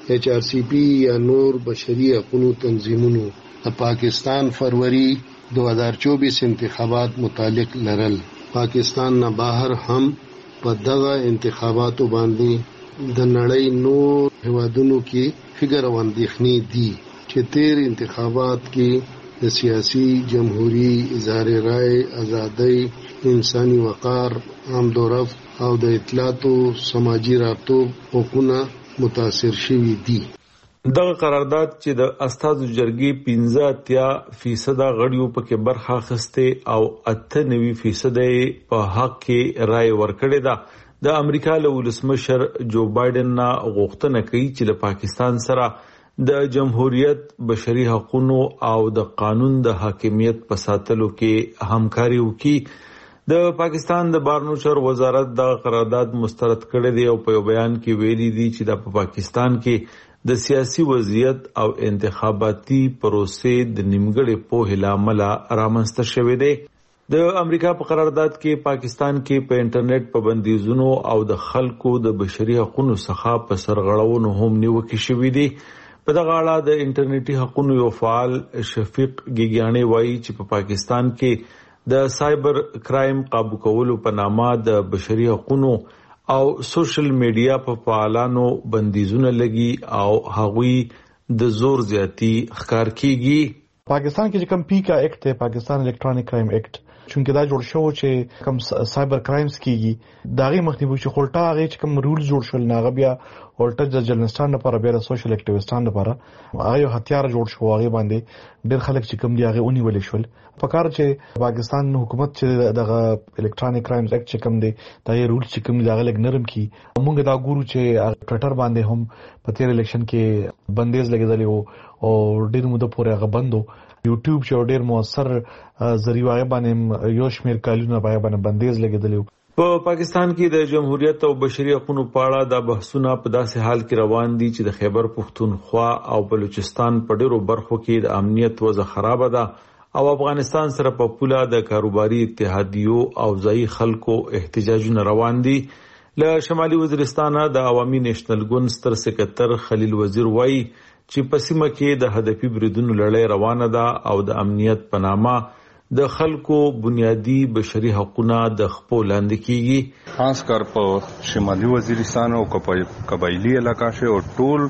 Speaker 17: ایچ آر سی پی یا نور بشري حقوقو تنظیمونو د پاکستان فروری دو ہزار چوبیس انتخابات متعلق لرل. پاکستان نه بهر هم په دغه انتخاباتو باندې د نړۍ نور هیوادونو کې فکر او اندېښنې دي چې تیر انتخابات کې د سیاسي جمهوری اظهار رائے ازادي انساني وقار عمد و رفع او د اطلاعاتو سماجی رابطو حقوقونه متاثر شوي دي.
Speaker 16: دغه قرارداد چې د استازو جرګې پنځه اتیا فیصد غړیو پکې برخه اخیسته او اته نوي فیصد په حق کې رائے ورکړې ده. د امریکا له ولسمشر جو بایدن نه غوښتنه کوي چې له پاکستان سره د جمهوریت بشري حقوقو او د قانون د حاکمیت په ساتلو کې همکاري وکړي. د پاکستان د بهرنیو چارو وزارت د قرارداد مسترد کړی دی او په بیان کې ویلي دی چې د پاکستان کې د سیاسي وضعیت او انتخاباتي پروسې د نیمګړې پوهې له امله رامنځته شوې دی. د امریکا په قرارداد کې پاکستان کې په انټرنیټ پابندیزونو او د خلکو د بشري حقوقو څخه په سرغړونو هم نیوکې شوې دي. په دغه اړه د انټرنیټي حقوقو یو فعال شفیق ګیګیانی وایي چې په پاکستان کې د سایبر کرایم قابو کولو په نامه د بشري حقوقو او سوشل میډیا په فعالانو بندیزونه لګي او هغوی د زور زیاتی ښکار کیږي.
Speaker 9: پاکستان کې کوم پی کا ایکټ ته پاکستان الکترونیک کرایم ایکټ چونکه دا جوړ شو چې کوم سایبر کرایمز کیږي داغي مخنیوي چې خلټا هغه چې کوم رول جوړ شول ناغه بیا ولټه د جرنالستان لپاره بیا د سوشل اکټیویستان لپاره هغه هتیار جوړ شو. هغه باندې ډېر خلک چې کوم دی هغه اونې ولې شول. په کار چې پاکستان حکومت چې دغه الکترونیک کرایمز ایکټ چې کوم دی دا یې رول چې کوم دی هغه لګ نرم کی. موږ دا ګورو چې ټویټر باندې هم په تیر الیکشن کې بندیز لګیدلی وو او ډېر موده پورې هغه بندو. یوټیوب چې ډېر موثر ذریعہ باندې یو شمیر کالونه باندې بندیز لګیدلی.
Speaker 16: په پاکستان کې د جمهوریت او بشري حقوقو په اړه د بحثونه په داسې حال کې روان دي چې د خیبر پښتونخوا او بلوچستان په ډیرو برخو کې د امنیت وضع خراب ده او افغانستان سره په پوله د کاروباري اتحادیو او ځای خلکو احتجاجونه روان دي. له شمالي وزیرستان د عوامي نېشنل ګوند ستر سکرټر خلیل وزیر وایي چې په سیمه کې د هدفي بریدونو لړۍ روانه ده او د امنیت په نامه د خلکو بنیادی بشري حقوقونه د خپل لاندې کیږي.
Speaker 18: خاص کر په شمالي وزیرستان او قبایلی علاقہ شه او ټول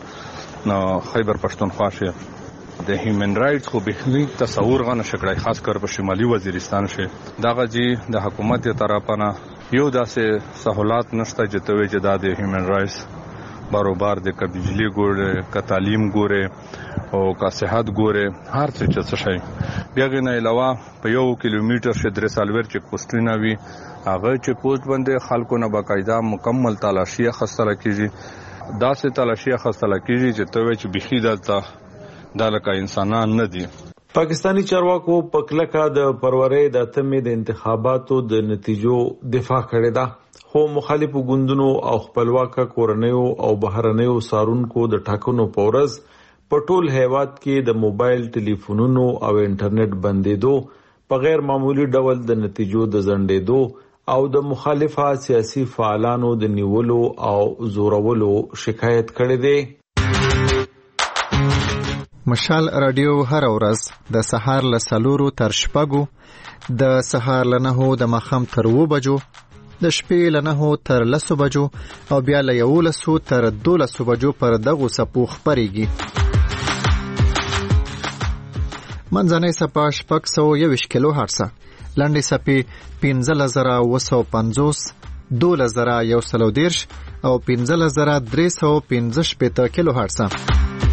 Speaker 18: خیبر پښتونخوا شه د هیومن رائټس خو به تصور غنه شکړای. خاص کر په شمالي وزیرستان شه دغه جی د حکومت طرفانه یو داسې سہولات نشته چې توې چې د هیومن رائټس باروبار د ک بجلی ګوره ک تعلیم ګوره او کا صحت ګوره هر څه چې شي. بیا غنه علاوه په یو کیلومتر شه درې سالور چک پوسټونه وی هغه چک پوسټ باندې خلکو نه باقاعده مکمل تلاشي خستله کیږي. دا سه تلاشي خستله کیږي چې توې چې بخی دلته دالکه انسانان نه دي.
Speaker 16: پاکستانی چارواکو په کلکه د فروری د اتمې د انتخاباتو د نتیجو دفاع کړې ده خو مخالفو ګوندونو او خپلواک کورنیو او بهرنیو سارونکو د ټاکنو په ورځ په ټول هیواد کې د موبایل ټلیفونونو او انټرنیټ بندیدو په غیر معمولی ډول د نتیجو د ځنډېدو او د مخالفه سیاسي فعالانو د نیولو او زورولو شکایت کړی دی.
Speaker 10: مشال رادیو هر ورځ د سهار له څلورو تر شپږو د سهار له نهو د ماښام تر اووه بجو د شپې له نهو تر لسو بجو او بیا له یولسو تر دولسو بجو پر دغو څپو خپرېږي. منځنۍ څپه شپږ سوه یوویشت کیلو هرڅه، لنډې څپې پنځلس زره اووه سوه پنځوس، دولس زره یو سل او دېرش او پنځلس زره درې سوه پنځه شپېته کیلو هرڅه.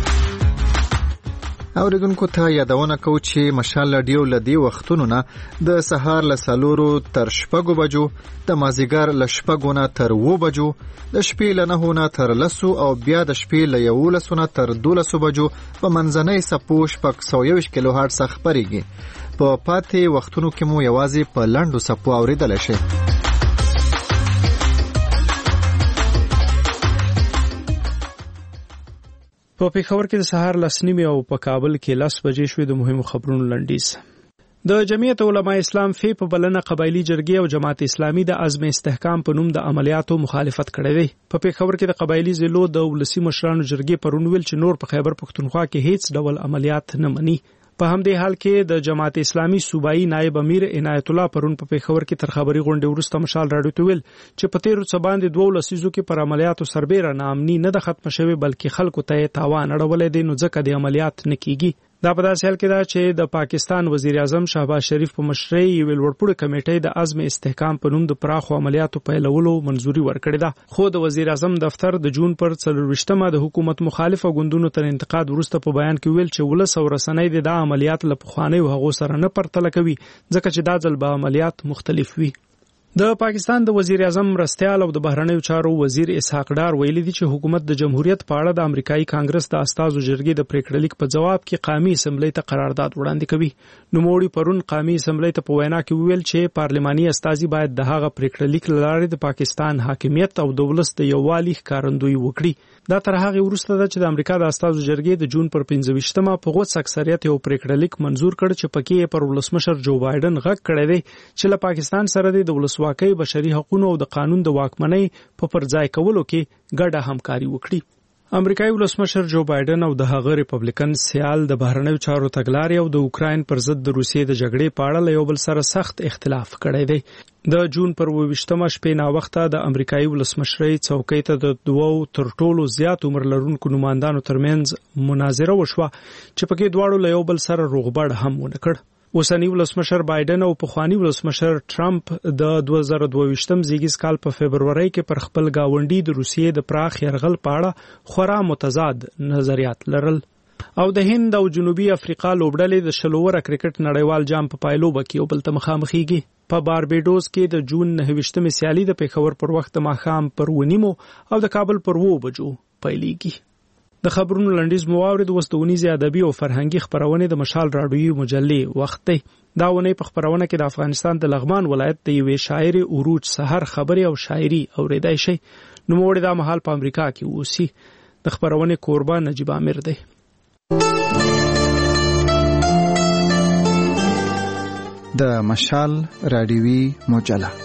Speaker 10: اوریدونکو ته یادونه کوو چې مشال رادیو له دې وختونو نه د سهار له څلورو تر شپږو بجو، د مازدیګر له شپږو نه تر اووه بجو، د شپې له نهو نه تر لسو او بیا د شپې له یولسو نه تر دولسو بجو په منځنۍ څپو شپږ سوه یوویشت کیلو هرڅه خپرېږي. په پاتې وختونو کې مو یوازې په لنډو څپو اورېدلی شئ.
Speaker 1: په پېښور کې د سهار لس نیمې او په کابل کې لس بجې شوې. د مهمو خبرونو لنډیز. د جمعیت علماء اسلام فی په بلنه قبایلی جرګې او جماعت اسلامي د عزم استحکام په نوم د عملیاتو مخالفت کړی دی. په پیښور کې د قبایلی ضلعو د ولسی مشرانو جرګې پرون ویل چې نور په خیبر پښتونخوا کې هیڅ ډول عملیات نه مني. په همدې حال کې د جماعت اسلامي صوبایي نائب امیر عنایت الله پرون په پیښور کې تر خبري غونډې وروسته مشال راډیو ته ویل چې په تیرو څه باندې دوه لسیزو کې پر عملیاتو سربېره ناامني نه د ختم شوی بلکې خلکو ته تاوان اړولې دي، نو ځکه د عملیات نه کیږي. دا په داسې حال کې ده چې د پاکستان وزیر اعظم شهباز شریف په مشرۍ یوې لوړپوړې کمیټې د عزم استحکام په نوم د پراخو عملیاتو پیلولو منځوري ورکړې ده. خو د وزیر اعظم دفتر د جون پر څلرویشتمه د حکومت مخالفه ګوندونو تر انتقاد وروسته په بیان کې ویل چې ولس او رسنۍ د عملیات له پخوانیو هغو سره نه پرتله کوي ځکه چې دا ځل به عملیات مختلف وي. د پاکستان د وزیر اعظم مرستیال او د بهرنیو چارو وزیر اسحاق ډار ویلي دي چې حکومت د جمهوریت په اړه د امریکایي کانګرس د استازو جرګې د پریکړه لیک په جواب کې قومي اسمبلی ته قرارداد وړاندې کوي. نوموړي پرون قومي اسمبلی ته په وینا کې ویل چې پارلماني استازي باید د هغه پریکړه لیک لاره د پاکستان حاکمیت او د ولس د یووالي ښکارندویي وکړي. دا تر هغه وروسته ده چې د امریکا د استازو جرګې د جون پر پنځه ویشتمه په غوڅ اکثریت یو پریکړه لیک منزور کړ چې پکې پر ولسمشر جو بایدن غږ کړی دی چې له پاکستان سره د ولسواکۍ، بشري حقوقو او د قانون د واکمنۍ په پرځای کولو کې ګډه همکاري وکړي. امریکایي ولسمشر جو بایدن او د هغه ریپبلیکن سیال د بهرنیو چارو تګلارې او د اوکراین پر ضد د روسیې د جګړې په اړه له یو بل سره سخت اختلاف کړی دی. د جون پر ویشتمه شپې ناوخته د امریکایي ولسمشرۍ څوکۍ ته د دوو تر ټولو زیات عمر لرونکو نمائندانو ترمنځ مناظره وشوه چې پکې دواړو له یو بل سره روغبړ هم ونه کړ. اوسنی ولسمشر بایدن او پخوانی ولسمشر ټرمپ د دوه زره دوه ویشتم زیږیز کال په فبرورۍ کې پر خپل گاونډي د روسیې د پراخ یرغل په اړه خورا متضاد نظریات لرل. او د هند او جنوبي افریقا لوبډلې د شلوره کرکټ نړیوال جام په پایلوبه کې یو بل ته مخامخېږي. په باربیډوس کې د جون نهه ویشتمې سیالي د پیښور پر وخت د ماښام پر ونیمو او د کابل پر وو بجو پیلېږي. د خبرونو لنډیز مو واورید. اوس د ونیزې ادبي او فرهنګي خبرونې د مشال راډیوي مجلې وخت دی. دا ونې په خبرونه کې د افغانستان د لغمان ولایت د یوې شاعر عروج سحر خبري او شاعري اوریدای شي. نوموړی دا مهال په امریکا کې اوسي. د خبرونې کوربه نجیب عامر دی.
Speaker 10: د مشال راډیوي مجله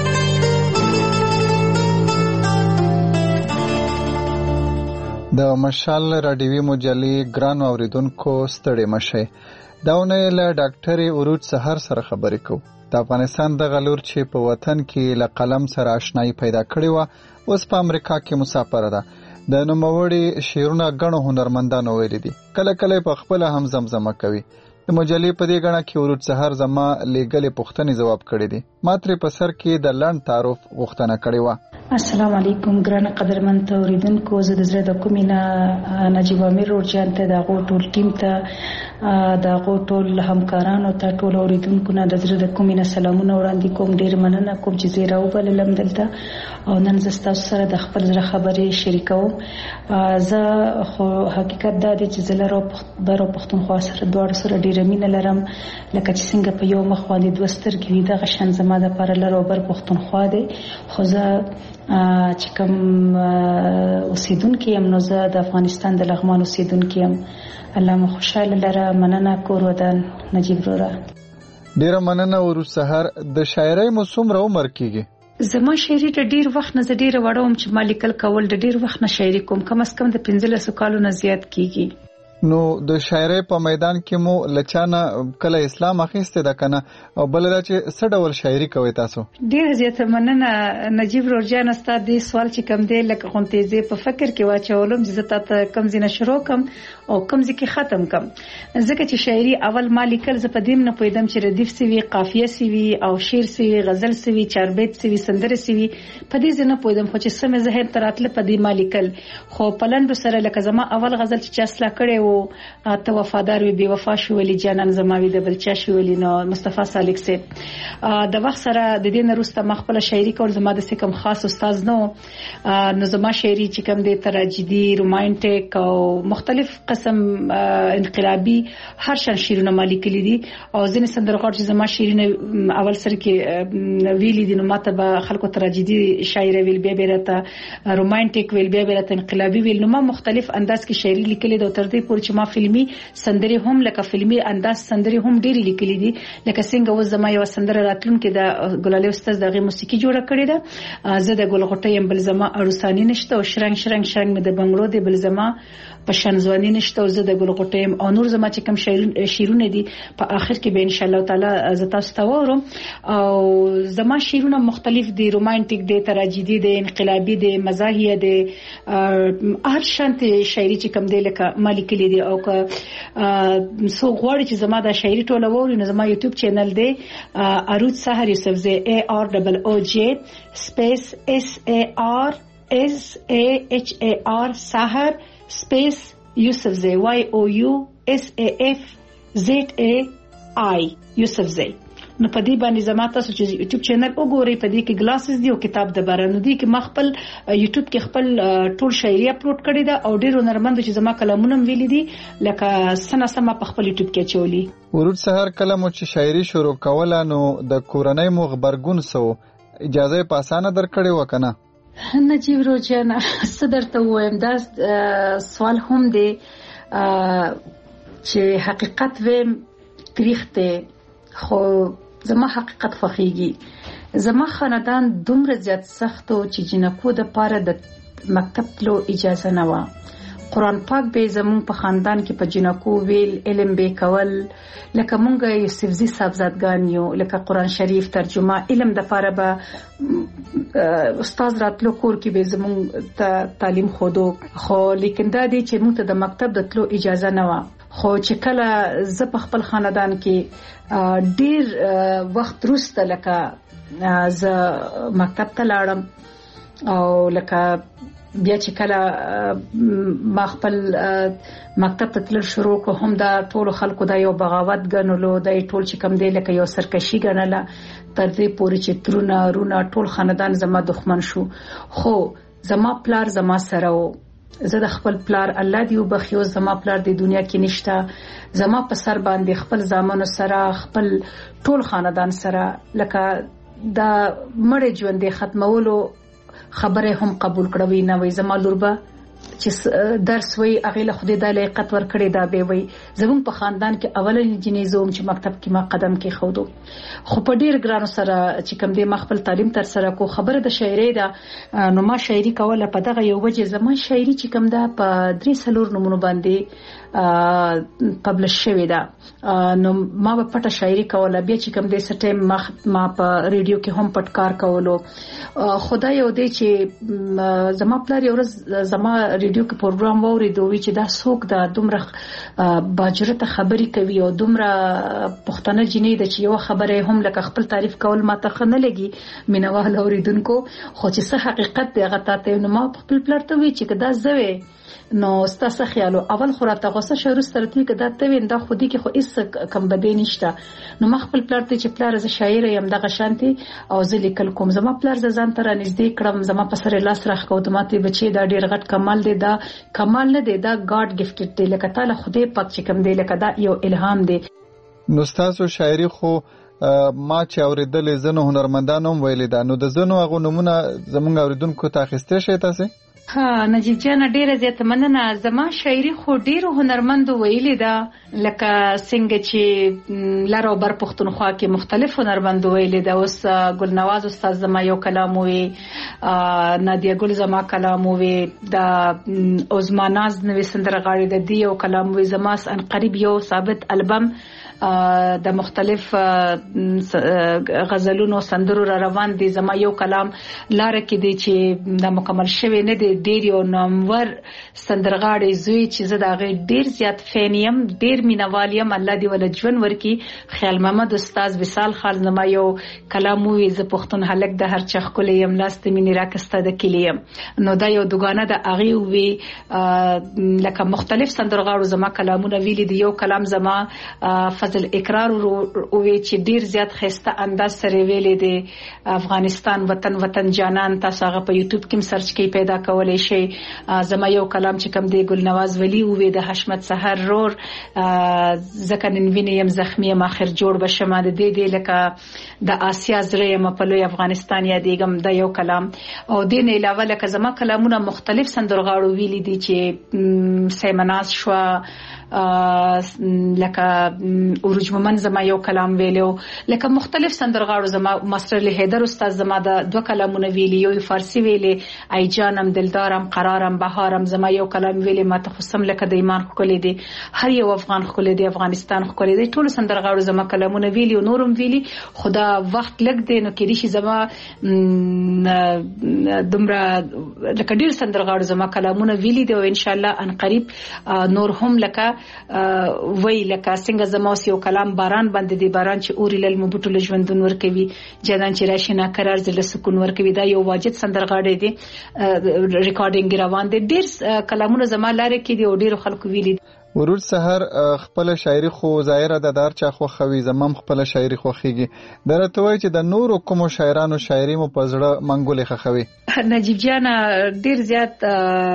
Speaker 10: د مشال راډیوي مجلې ګران اوریدونکو ستړي مشئ. دا ونې له ډاکټر عروج سحر سره خبرې کوو. د افغانستان د غلور چې په وطن کې له قلم سره آشنایی پیدا کړې و اوس په امریکا کې مسافر ده. د نوموړي شعرونه ګڼو هنرمندانو ویلي دي. کله کله په خپل هم زمزمه کوي. د مجلې په دې غاڼه کې عروج سحر زما لېږلې پوښتنې ځواب کړی دي. ما ترې په سر کې د لنډ تعارف غوښتنه کړې وه.
Speaker 19: السلام علیکم ګرانه قدرمن اوریدونکو. زه د زړه د کومې نه نجیب عامر روجان ته د هغو ټول ټیم ته د هغو ټول همکارانو ته ټول اوریدونکو نه د زړه د کومې نه سلامونه وړاندې کوم. ډېر مننه کوم چې زه راوبللم دلته او نن زه ستاسو سره د خپل زړه خبرې شریکوم. زه خو حقیقت دا دی چې زه له راو پښتونخوا سره دواړو سره ډېره مینه لرم. لکه چې څنګه په یو مخ باندې دوه سترګې دي دغه شان زما دپاره لر او بر پښتونخوا دی. خو زه چې کوم اوسیدونکې یم نو زه د افغانستان د لغمان اوسیدونکې یم. الله مو خوشحاله لره. مننه کور ودان نجیب وروره.
Speaker 10: ډېره مننه عروج سحر. د شاعرۍ مو څومره عمر کېږي؟
Speaker 19: زما شاعري د ډېر وخت نه زه ډېره وړه وم چې ما لیکل کول د ډېر وخت نه شاعري کوم. کم از کم د پنځلسو کالو نه زیات کېږي.
Speaker 10: نو د شاعرۍ په میدان کې مو لچانه کله اسلام اخیسته ده کنه او بل دا چې څه ډول شاعري کوي تاسو؟
Speaker 19: ډېر زیاته مننه نجیب روجان. ستا دې سوال چې کم دی لکه غونډې زه په فکر کې واچولم چې زه تاسو کم زینه شروع کم او کم ځکه ختم کم. ځکه چې شاعري اول ما لیکل زه په دې نه پوهیدم چې ردیف سی وی، قافیه سی وی او شعر سی وی، غزل سی وی، چاربیت سی وی، سندره سی وی. په دې نه پوهیدم خو چې سمه ذهن تراتله په دې ما لیکل. خو پلند سره لکه زما اول غزل چې چاسلا کړي وو ته وفادار وي بے وفا شو ولی جانان زماوي د بلچا شو ولی نو مصطفی سالک سي د وخت سره د دې نه روسته مخبل شاعري کول زما د سکم خاص استاد نو نو زما شاعري چې کوم د تراژیدي رومانټیک او مختلف قسم انقلابي هر شان شعرونه مالي کلی دي او ځینې سندرغاړي چې زما شعرونه اول سر کې ویلي دي نو ماته به خلکو تراژیدي شاعر ویل بیا بیرته رومانټیک ویل بیا بیرته انقلابي ویل نو ما مختلف انداز کې شاعري لیکلې د تر دې پورې چې ما فلمي سندري هم لکه فلمي انداز سندري هم ډېری لیکلي دي لکه څنګه و زما یو سندره راتلونکي د ګلالي استاد دغه موسیقي جوړه کړې ده زه د ګلغټي يم بل زما اړوسانی نشته او شرنګ شرنګ شرنګ مې د بنگلو دی بل زما په شنځواني نشته او زه د ګلغټي يم او نور زما چې کوم شعرونه دي په اخر کې به ان شاء الله تعالی زه تاسو ته وورم او زما شعرونه مختلف دي رومانټیک دي تراژیدي دي انقلابي دي مزاحیه دي هر شانتي شاعري چې کوم دی لکه مالک لیدي او که سو غواړي چې زما د شاعري ټوله ووري نو زما یوټیوب چینل دی عروض سحر یوسفزی ا ار ډبل او جی سپیس اس ا ار اس ا اچ ا ار سحر سپیس یوسفزی واي او یو اس ا اف زد ا آی یوسفزی نو په دې باندې زما تاسو چې یوټیوب چینل وګورئ په دې کې ګلاسز دی او کتاب د بارانو دی کې مخبل یوټیوب کې خپل ټول شاعري اپلوډ کړی دا او ډیرو نرمند چې زما کلمونه ویلي دي لکه سنه سم په خپل یوټیوب کې چولی
Speaker 10: ورود سحر کلمو چې شاعري شروع کوله نو د کورنۍ مو خبرګون سو اجازه په اسانه درکړې وکنه
Speaker 19: نجیب روجانا صدر ته وایم دا سوال هم دی چې حقیقت ویم تاریخ ته خو زما حقیقت خوخیږي زما خاندان دومره زیات سخت او چې جنکو د پاره د مکتب تلو اجازه نه و قرآن پاک به زمون په خاندان کې په جنکو ویل علم به کول لکه مونږه یوسفزی صاحبزادګان یو لکه قرآن شریف ترجمه علم د پاره به استاد راتلو کور کې به زمون ته تعلیم خودو خو لیکن دا دی چې مونږ ته د مکتب د تلو اجازه نه و خو چې کله ز په خپل خاندان کې ډیر وخت وروسته لکه ز مکتب ته لاړم او لکه بیا چې کله ما خپل مکتب ته تل شروع کو هم دا ټول خلکو دا یو بغاوت غنلو دا ټول چې کم دی لکه یو سرکشي غنله تر دې پورې چې ترونه رونه ټول خاندان زما دښمن شو خو زما پلار زما سره و زه د خپل پلار الله دی وبخیو زما پلار د دنیا کې نشته زما په سر باندې خپل زامنو سره خپل ټول خاندان سره لکه دا مړ ژوند ختمولو خبره هم قبول کړوي نه وای زما لوربه چې درس وی هغه له خدای د لیاقت ور کړی دا به وی زمون په خاندان کې اولنی جنې زوم چې مکتب کې ما قدم کې خودو خو په ډیر ګرانو سره چې کوم دې مخبل تعلیم تر سره کو خبره د شاعري دا نو ما شاعري کوله په دغه یو وجه زما شاعري چې کوم دا په درې سلور نمونه باندې پبلش شوی دا نو ما په پټه شاعري کوله بیا چې کوم دې سټیم ما ما په ریډیو کې هم پټکار کولو خدای یو دې چې زما پلار یو ورځ زما ریډیو کې پروګرام ووري دوی چې دا څوک دا دومره باجرته خبري کوي او دومره پښتنه جنې د چې یو خبره هم لکه خپل تعریف کول ما ته نه لګي مینوال اوریدونکو خو چې څه حقیقت دی هغه ته نو ما خپل پلار ته وی چې دا زوي نو ستاسو خیالو اول خو راته غوسه شروع سترتي کدا ته ویندا خودي کې خو هیڅ کم بده نشته نو ما خپل پلار ته چې پلار ز شاعر یم دغه شانتي او زه لیکل کوم زما پلار ز ځان تر نږدې کړم زما په سره لاس راخ کو ته بچي دا ډیر غټ کمال دی دا کمال نه دی دا ګاډ گیفټډ دی لکه تعالی خدای پاک چې کوم دی لکه دا یو الهام دی
Speaker 10: نو تاسو شاعري خو ما چې اوریدل زنه هنرمندانو ویل دا نو د زنه غو نمونه زمونږ اوریدونکو ته اخیسته شي تاسو
Speaker 19: ها نجیب جان ډیره زیاته مننه زما شاعري خو ډیرو هنرمندو ویلي دا لکه څنګه چې لارو بر پښتونخوا کې مختلف هنرمندو ویلي دا اوس ګلنواز استاد زما یو کلام وی نادیه ګل زما کلام وی دا عثماناز نوې سندرغاړي د دی یو کلام وی زما ان قریب یو ثابت البم د مختلف غزلونو سندرو را روان دي زما یو کلام لار کې دي چې د مکمل شوی نه دي ډیر یو نامور سندرغاړي زوی چې زه دا غي ډیر زیات فینیم ډیر مینوالیم الله دی ول ژوند ورکی خیال محمد استاد وصال خان زما یو کلام وی ز پښتون هلک د هر چخ کولیم لاست مینی راکسته د کلیم نو دا یو دوګانه د اغي وی لکه مختلف سندرغاړو زما کلامونه ویلي دي یو کلام زما استاد الاقرار او چې ډیر زیات خسته انداز سره ویلې دي افغانستان وطن وطن جانان تاسو هغه په یوټیوب کې سرچ کې پیدا کولای شئ. زما یو کلام چې کوم دی ګل نواز ولی او د حشمت سحر رور ځکه نن وینم زخمی ماخر جوړ بشم د دې دی لکه د آسیا زره م په لوی افغانستان یادېږم د یو کلام او دین علاوه لکه زما کلامونه مختلف سندرغاړو ویلي دي چې سیمناز شو لکه اوروج مومن زما یو کلام ویلو لکه مختلف سندرغاړو زما ماستر له حیدر استاد زما د دوه کلامونه ویلي یو فارسی ویلي ای جانم دلدارم قرارم بهارم زما یو کلام ویلي ماته خصم لکه د ایمان خولې دي هر یو افغان خولې دي افغانستان خولې دي ټول سندرغاړو زما کلامونه ویلي او نورم ویلي خدا وخت لګ دی نو کې شي زما دمره لکه ډیر سندرغاړو زما کلامونه ویلي دي او ان شاء الله ان قریب نور هم لکه وی لکه څنګه زما یو کلام باران باندې دی باران چې اوري لل مبټو لژوندون ور کوي جدان چې راشنا قرار زل سکون ور کوي دا یو واجد سندرغاړي دي ریکارډینګ روان دي ډیر کلامونه زما لاره کې دي او ډیر خلکو ویلي.
Speaker 10: ورور سحر خپل شاعري خو ظاهره د دار چا خو خوي زمم خپل شاعري خو خيږي درته وای چې د نورو کوم شاعرانو شاعري مو پزړه منګولې خخوي.
Speaker 19: نجیب جان ډیر زیات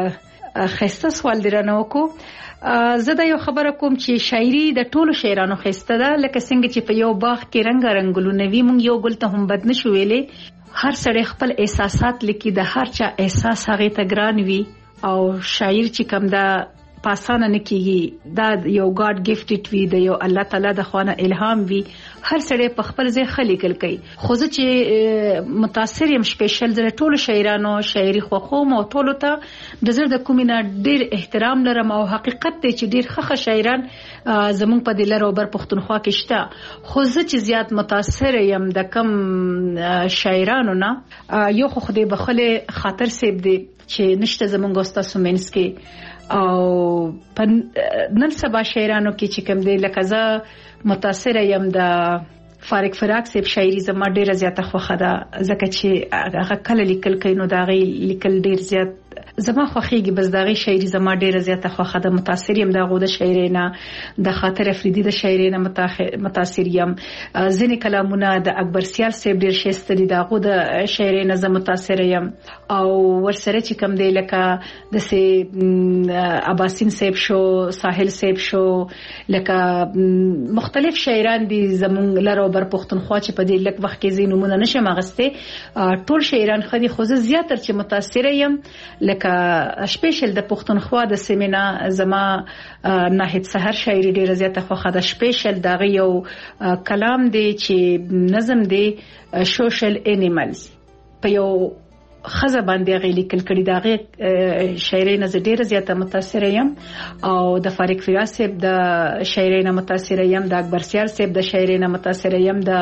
Speaker 19: خسته سوال درنه وکړو. زه دا یو خبره کوم چې شاعري د ټولو شاعرانو خسته ده لکه څنګه چې په یو باغ کې رنگ رنگلونه وي مونږ یو ګل ته هم بد نشو ویلې هر سړی خپل احساسات لیکي د هر چا احساس هغه ته ګران وي او شاعر چې کوم دا پاسانه نکیږي دا یو ګاډ گیفټډ وی د یو الله تعالی د خوانه الهام وی هر سړی په خپل ځای خلیکل کوي خو زه چې متاثر یم سپیشل د ټولو شاعرانو شاعري خو خو مو ټولو ته د زړه د کومینه ډیر احترام لرم او حقیقت ته چې ډیر ښه شاعران زمونږ په دلر او بر پښتونخوا کې شته خو زه چې زیات متاثر یم د کم شاعرانو نه یو خو خدای بخله خاطر سیب دی چې نشته زمونږ استاد سومنس کې او نن سبا شاعرانو کې چې کوم دی لکه زه متاثر یم د فارق فراق صاحب شاعري زما ډیره زیاته خوښه ده ځکه چې هغه کله لیکل کوي نو دا غي لیکل ډیر زیات زما خوخيږي بس دا غي شاعري زما ډیره زیاته خوښه ده متاثر یم د غو د شاعرینا د خاطر افریدي د شاعرینا متاثر یم ځینې کلامونه د اکبر سیال صاحب ډیر شسته دي د غو د شاعرینا زما متاثر یم او ورسره چې کوم دی لکه د سي عباسین صاحب شو ساحل صاحب شو لکه مختلف شاعران دي زمونږ لرو بر پښتونخوا چې په دې لک وخت کې زینومونه نشم غسته ټول شاعران خدي خو زیاتره چې متاثر یم لکه سپیشل د پښتونخوا د سیمینا زما ناهید سحر شاعري ډیره زیاته خوخه ده سپیشل دا یو کلام دی چې نظم دی سوشل انیملز په یو خزه باندې غیلی کل کړي دا غي شاعري نه ډیره زیاته متاثر یم او د فارق فراق صاحب د شاعري نه متاثر یم د اکبر سیال صاحب د شاعري نه متاثر یم د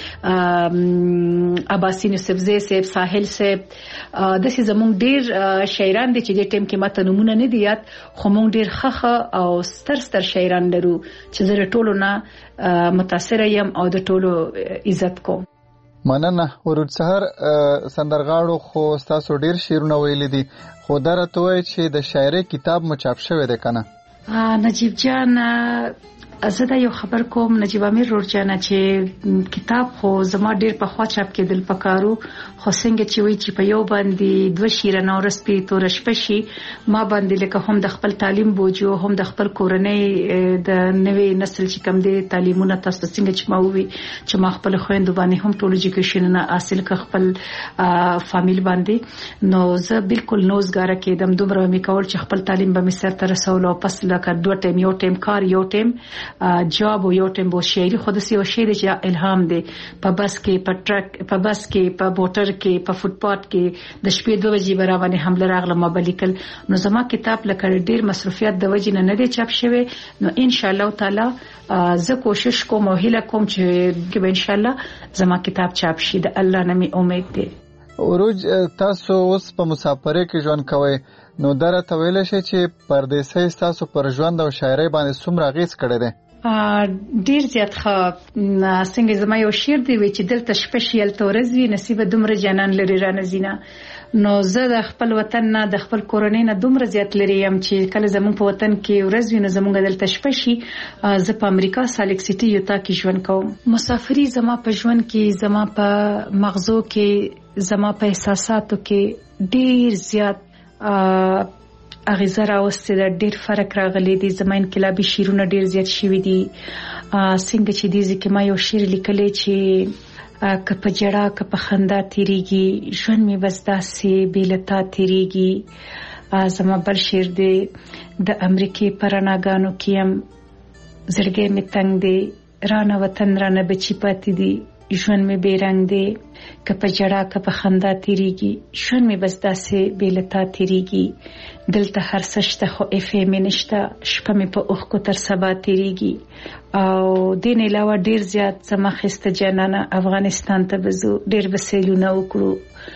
Speaker 19: عباسین یوسفزی صاحب ساحل صاحب د سي زمون ډیر شاعران دي چې د ټیم کې ماته نمونه نه دي یاد خو مونږ ډیر خخه او ستر ستر شاعران لرو چې زه ټولو نه متاثر یم او د ټولو عزت کوم.
Speaker 10: مننه ورود سحر سندرغاړو خو تاسو ډیر شعرونه ویلي دي خو درته وای چې د شاعري کتاب مو چاپ شوی دی کنه
Speaker 19: نجیب جان زه دا یو خبر کوم نجیب امیر ورور جان چې کتاب خو زما ډیر په خوا چاپ کېدل پکارو خو څنګه چې وی چې په یو باندې دوه شیرانه ورسپی تور شپشي ما باندې لکه هم د خپل تعلیم بوجو هم د خپل کورنۍ د نوې نسل چې کم دي تعلیمونه تاسو څنګه چې ما وی چې ما خپل خويندو باندې هم ټول ایجوکیشن نه حاصل ک خپل فامیل باندې نو زه بالکل نوزګاره کېدم دومره مې کول چې خپل تعلیم به مې سر ته رسول او پس لکه دوه ټیم یو ټیم کار یو ټیم جاب او یو ټیم بو شاعري خود سي او شعر چې الهام دی په بس کې په ټرک په بس کې په موټر کې په فوټپات کې د شپې دوه بجې برابر حمله راغله ما بلیکل نو زما کتاب لکه ډیر مصرفيات د وجې نه نه چاپ شوی نو ان شاء الله تعالی زه کوشش کوم او هیله کوم چې ان شاء الله زما کتاب چاپ شي د الله نه می امید دی.
Speaker 10: اوروج تاسو اوس په مسافرۍ کې ژوند کوئ نو درته ویل شي چې پردیسي تاسو پر ژوند او شاعري باندې څومره غیز کړی دی؟
Speaker 19: ډیر زیات ښه. څنګه زما یو شعر دی وی چې دلته شپه شي هلته ورځ وي، نصیبه دومره جانان لري را نزینه. نو زه د خپل وطن نه د خپل کورنۍ نه دومره زیات لري یم چې کله زموږ په وطن کې ورځ وي نو زموږ دلته شپه شي. زه په امریکا سالک سیټي یوتا کې ژوند کوم. مسافري زما په ژوند کې، زما په مغزو کې، زما په احساساتو کې ډیر زیات اغیزه راوستې ده، ډیر فرق راغلی دی. زما انقلابي شعرونه ډیر زیات شوي دي. څنګه چې دې ځکه ما یو شعر لیکلی چې که په جړه که په خندا تیریږي، ژوند مې بس داسې بې له تا تیریږي. زما بل شعر دی د امریکې په رڼاګانو کې یم، زړګی مې تنګ دی، رانه وطن رانه بچي پاتې دي، ژوند مې بې رنګ دی. که په جړه که په خندا تیریږي، ژوند مې بس داسې بې له تا تیریږي. دلته هر څه شته خو افې مې نشته، شپه مې په اوښکو تر سبا تیریږي. او دې نه علاوه ډیر زیات زما ښایسته جانانه افغانستان ته به ځو، ډیر به سیلونه وکړو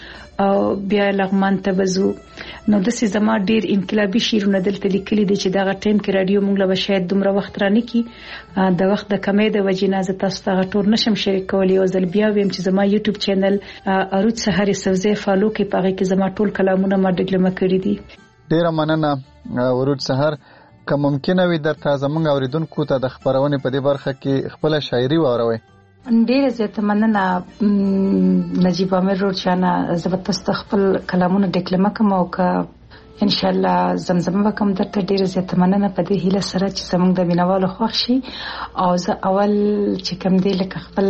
Speaker 19: او بیا لغمان ته به ځو. نو داسې زما ډیر انقلابي شعرونه دلته لیکلي دي چې دغه ټایم کې راډیو موږ له به شاید دومره وخت را نه کي. د وخت د کمۍ د وجې نه زه تاسو ته هغه ټول نشم شریک کولی. یو ځل بیا ویم چې زما یوټیوب چینل عروج سحر سبزی فالو کې، په هغې کې زما ټول کلامونه ما ډګلمه کړي دي. ډیره مننه عروج سحر. که ممکنه وي درته زموږ اوریدونکو ته د خپرونې په دې برخه کې خپله شاعري واوروئ. ډیره زیاته مننه نجیب امیر روډ. زه به تاسو ته خپل کلامونه ډګلمه کوم او که انشاءالله زمزمه به کوم درته. ډیره زیاته مننه په دې هیله سره چې زموږ د مینوالو خوښ شي. او زه اول چې کوم دی لکه خپل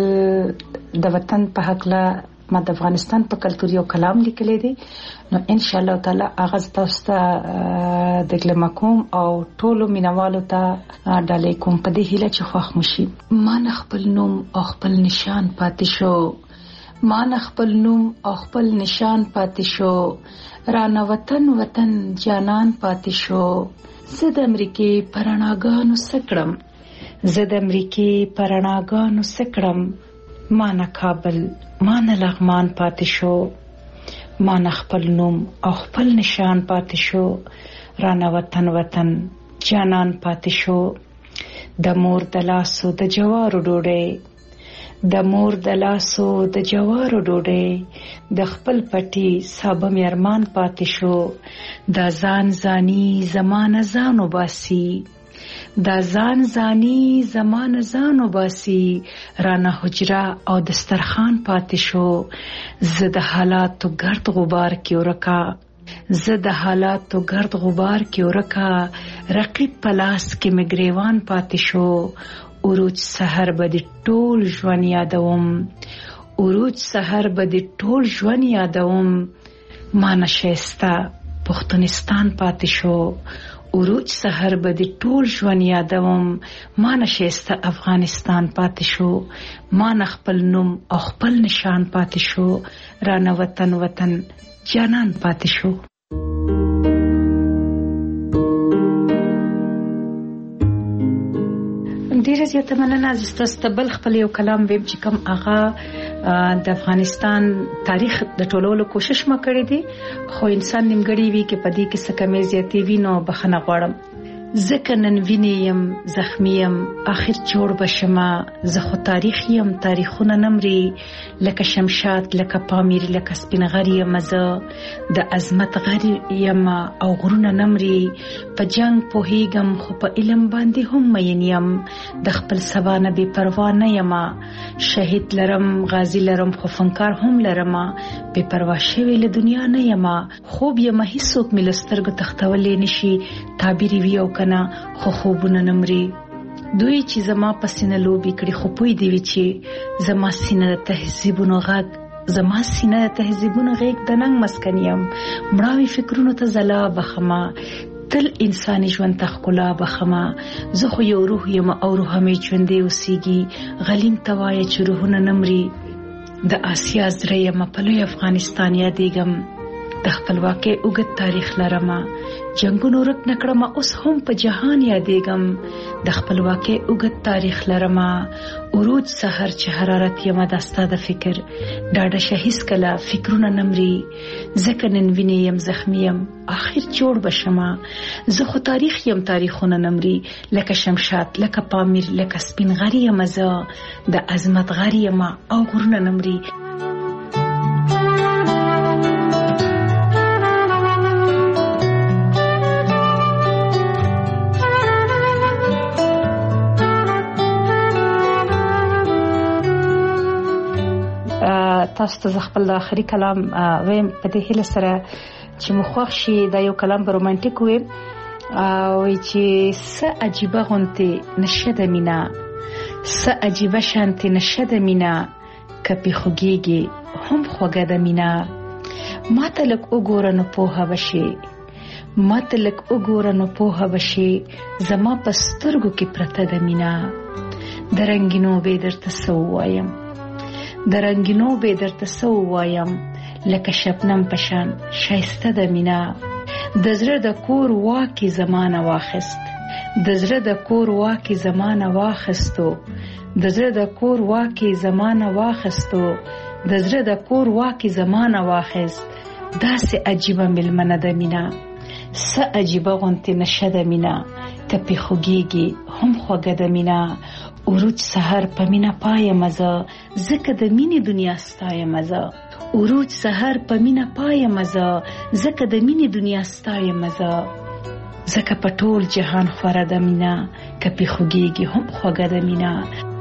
Speaker 19: د وطن په هکله ما د افغانستان په کلتور یو کلام لیکلی دی، نو ان شاء الله تعالی هغه تاسو ته دګلمه کوم او ټولو مینوالو ته ډالۍ کوم په دې هیله چې خوښ مو شي. ما نه خپل نوم او خپل نشان پاتې شو، ما نه خپل نوم او خپل نشان پاتې شو، رانه وطن وطن جانان پاتې شو. زه د امریکې په رڼاګانو سکړم، زه د امریکې په رڼاګانو سکړم، ما نه کابل ما نه لغمان پاتې شو، ما نه خپل نوم او خپل نشان پاتې شو، رانه وطن وطن جانان پاتې شو. د مور د لاسو د جوارو ډوډۍ، د مور د لاسو د جوارو ډوډۍ، د خپل پټي سابه مې ارمان پاتې شو. دا ځان ځاني زمانه ځانو باسي، دا ځان ځاني زمانه ځانو باسي، رانه حجره او دسترخوان پاتې شو. زه د حالاتو ګرد غبار کې ورکا، زه د حالاتو ګرد غبار کې ورکا، رقیب په لاس کې مې ګریوان پاتې شو. عروج سحر به د ټول ژوند یادوم، عروج سحر به د ټول ژوند یادوم، ما نه ښایسته پښتونستان پاتې شو. عروج سحر به د ټول ژوند یادوم، ما نه ښایسته افغانستان پاتې شو، ما نه خپل نوم او خپل نشان پاتې شو، رانه وطن وطن جانان پاتې شو. ډیره زیاته مننه. زه ستاسو ته بل خپل یو کلام ویم چې کوم هغه د افغانستان تاریخ د ټولولو کوشش ما کړی دی، خو انسان نیمګړی وي کې پدې کې څه کمې زیاتې وي، نو بخښنه غواړم. ځکه نن وینې یم زخمی یم آخر جوړ بشمه، زه خو تاریخ یم تاریخونه نمري، لکه شمشاد لکه پامیر لکه سپین غر یم، زه د عظمت غر یم او غرونه نمري. په جنگ پوهیږم خو په علم باندې هم مین یم، د خپل سبا نه بې پروا نه یم، شهید لرم غازی لرم خو فنکار هم لرم، بې پروا شوی له دنیا نه یم، خوب یم هیڅوک مې له سترګو تښتولی نشي، تعبیر وي او کنه خو خوبونه نمري. دوی چې زما په سینه لوبې کړي خو پوی دی وي چې زما سینه د تهذیبونو غږ، زما سینه د تهذیبونو غږ د ننګ مسکن یم، مړاوي فکرونو ته ځلا بخمه، تل انساني ژوند ته ښکلا بخمه. زه خو یو روح یم او روح مې ژوندی اوسیږي، غلیم ته وایه چې روحونه نمري. د آسیا زړه یم په لوی افغانستان یادېږم، د خپلواکۍ اوږد تاریخ لرمه، جنگونو ورک نکړم اوس هم په جهان یادېږم، د خپلواکۍ اوږد تاریخ لرمه. عروج سحر چې حرارت یم دا ستا د فکر ډاډه شه هیڅکله فکرونه نمري، ځکه نن وینې یم زخمی یم آخر جوړ بشما زه خو تاریخ یم تاریخونه نمري لکه شمشاد لکه پامیر لکه سپین غری یم زه د عظمت غری یم او غرونه نمري. تاسو ته خپل آخري کلام ویم په دې هیله سره چې مخوښ شي دا یو کلام به رومانټیک وي او چې څه عجیبه غونته نشه د مینا څه عجیبه شانته نشه د مینا کپی خوږیږي هم خوږه د مینا ماته لک وګوره نو پوهه بشي ماته لک وګوره نو پوهه بشي زما پسترګو کې پرته د مینا درنګینو به درته سوایم درنګینو به درته سو وایم لکه شبنم پشان شایسته د مینا د زړه د کور واکي زمانه واخست د زړه د کور واکي زمانه واخستو د زړه د کور واکي زمانه واخستو د زړه د کور واکي زمانه واخست داسې عجیبه ملمنه د مینا څه عجیبه غونته نشه د مینا کپی خوږیږي هم خوږه د مینا اوروج سحر په مینا پای مزه زکه د مینې دنیا ستای مزه اوروج سحر په مینا پای مزه زکه د مینې دنیا ستای مزه زکه په ټول جهان خوره د مینا کپی خوږیږي هم خوږه د مینا.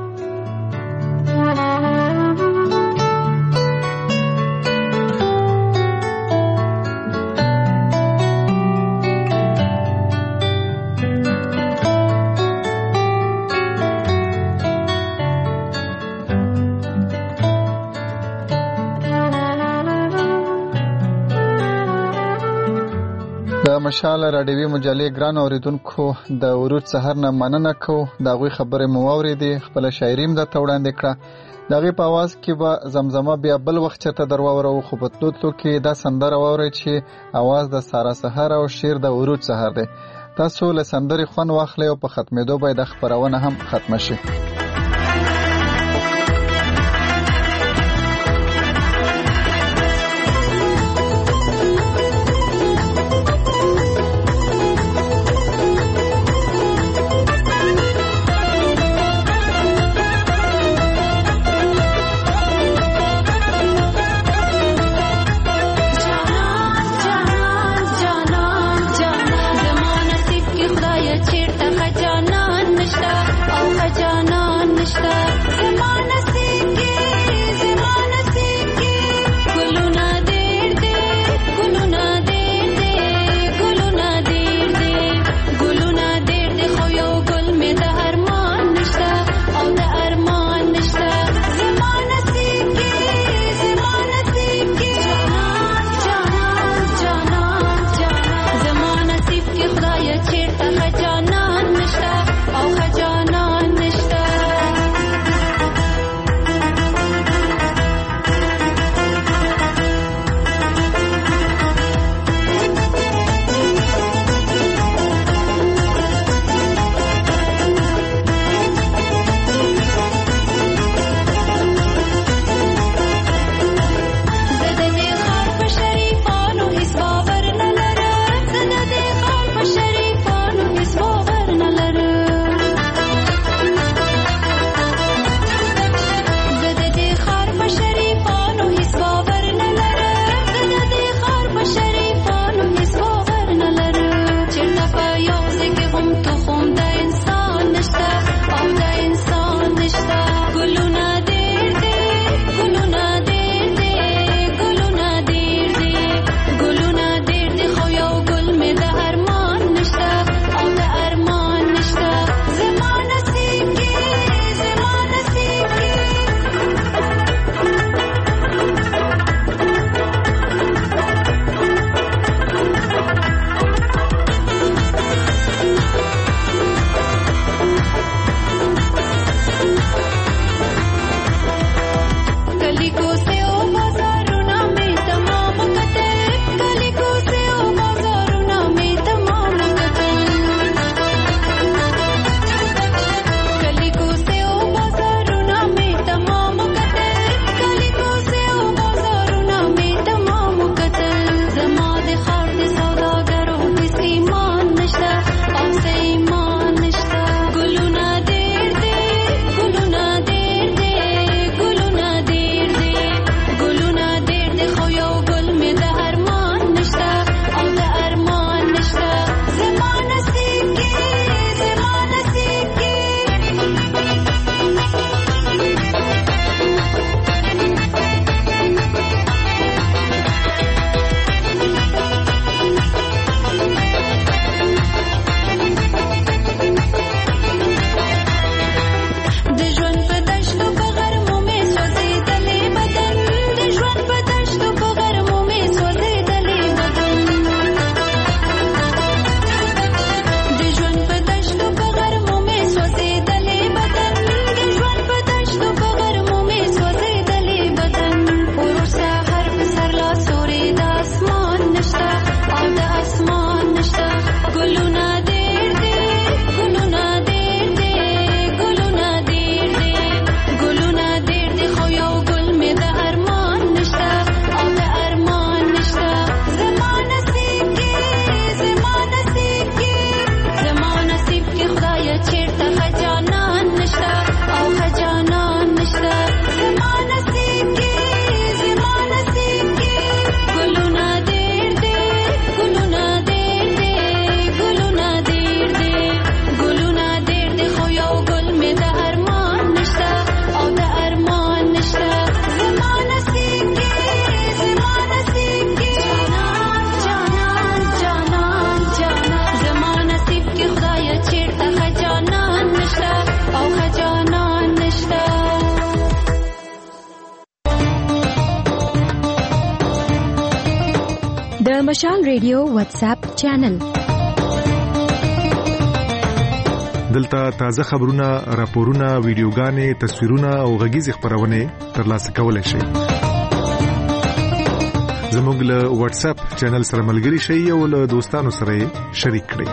Speaker 10: مشال راډیوي مجلې ګران اوریدونکو د ورود سحر نه مننه کو دا غوي خبره مو اوریدي خپل شاعریم د توړاندې کړه دغه په आवाज کې به زمزمه بیا بل وخت چته درواورو خو په توتلو کې دا سندره ووري چې आवाज د سارا سحر او شیر د ورود سحر دی. تاسو له سندري خوان واخلئ او په ختمېدو به د خبرونه هم ختم شي.
Speaker 20: جانا د مشال ریډیو واتس اپ چینل.
Speaker 9: دلته تازه خبرونه، راپورونه، ویډیوګانې، تصویرونه او غږیزې خبرونه ترلاسه کولای شئ. زموږ له واتس اپ چینل سره ملګري شئ او له دوستانو سره شریک کړئ.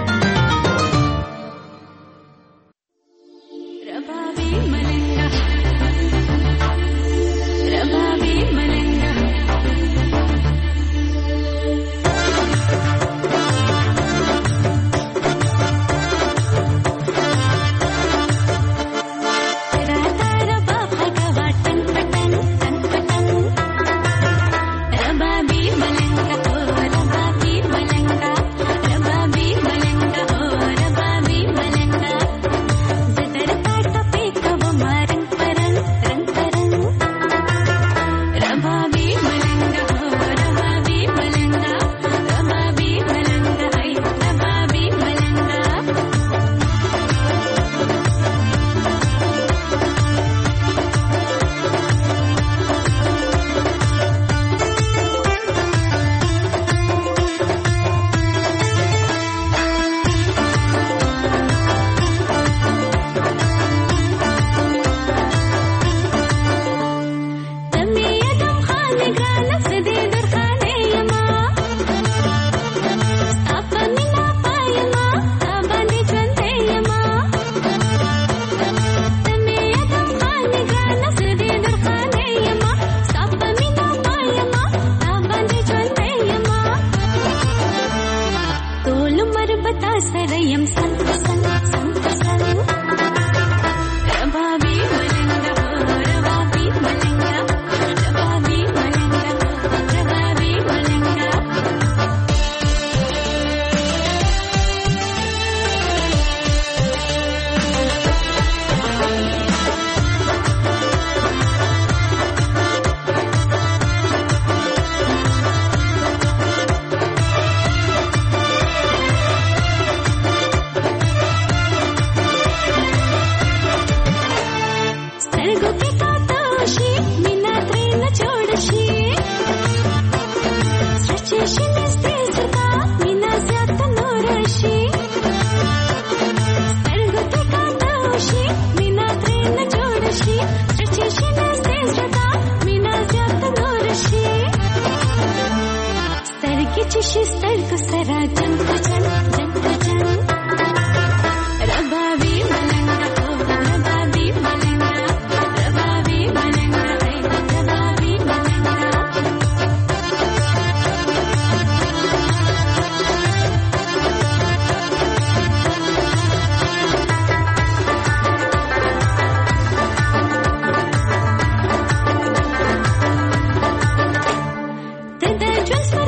Speaker 21: Just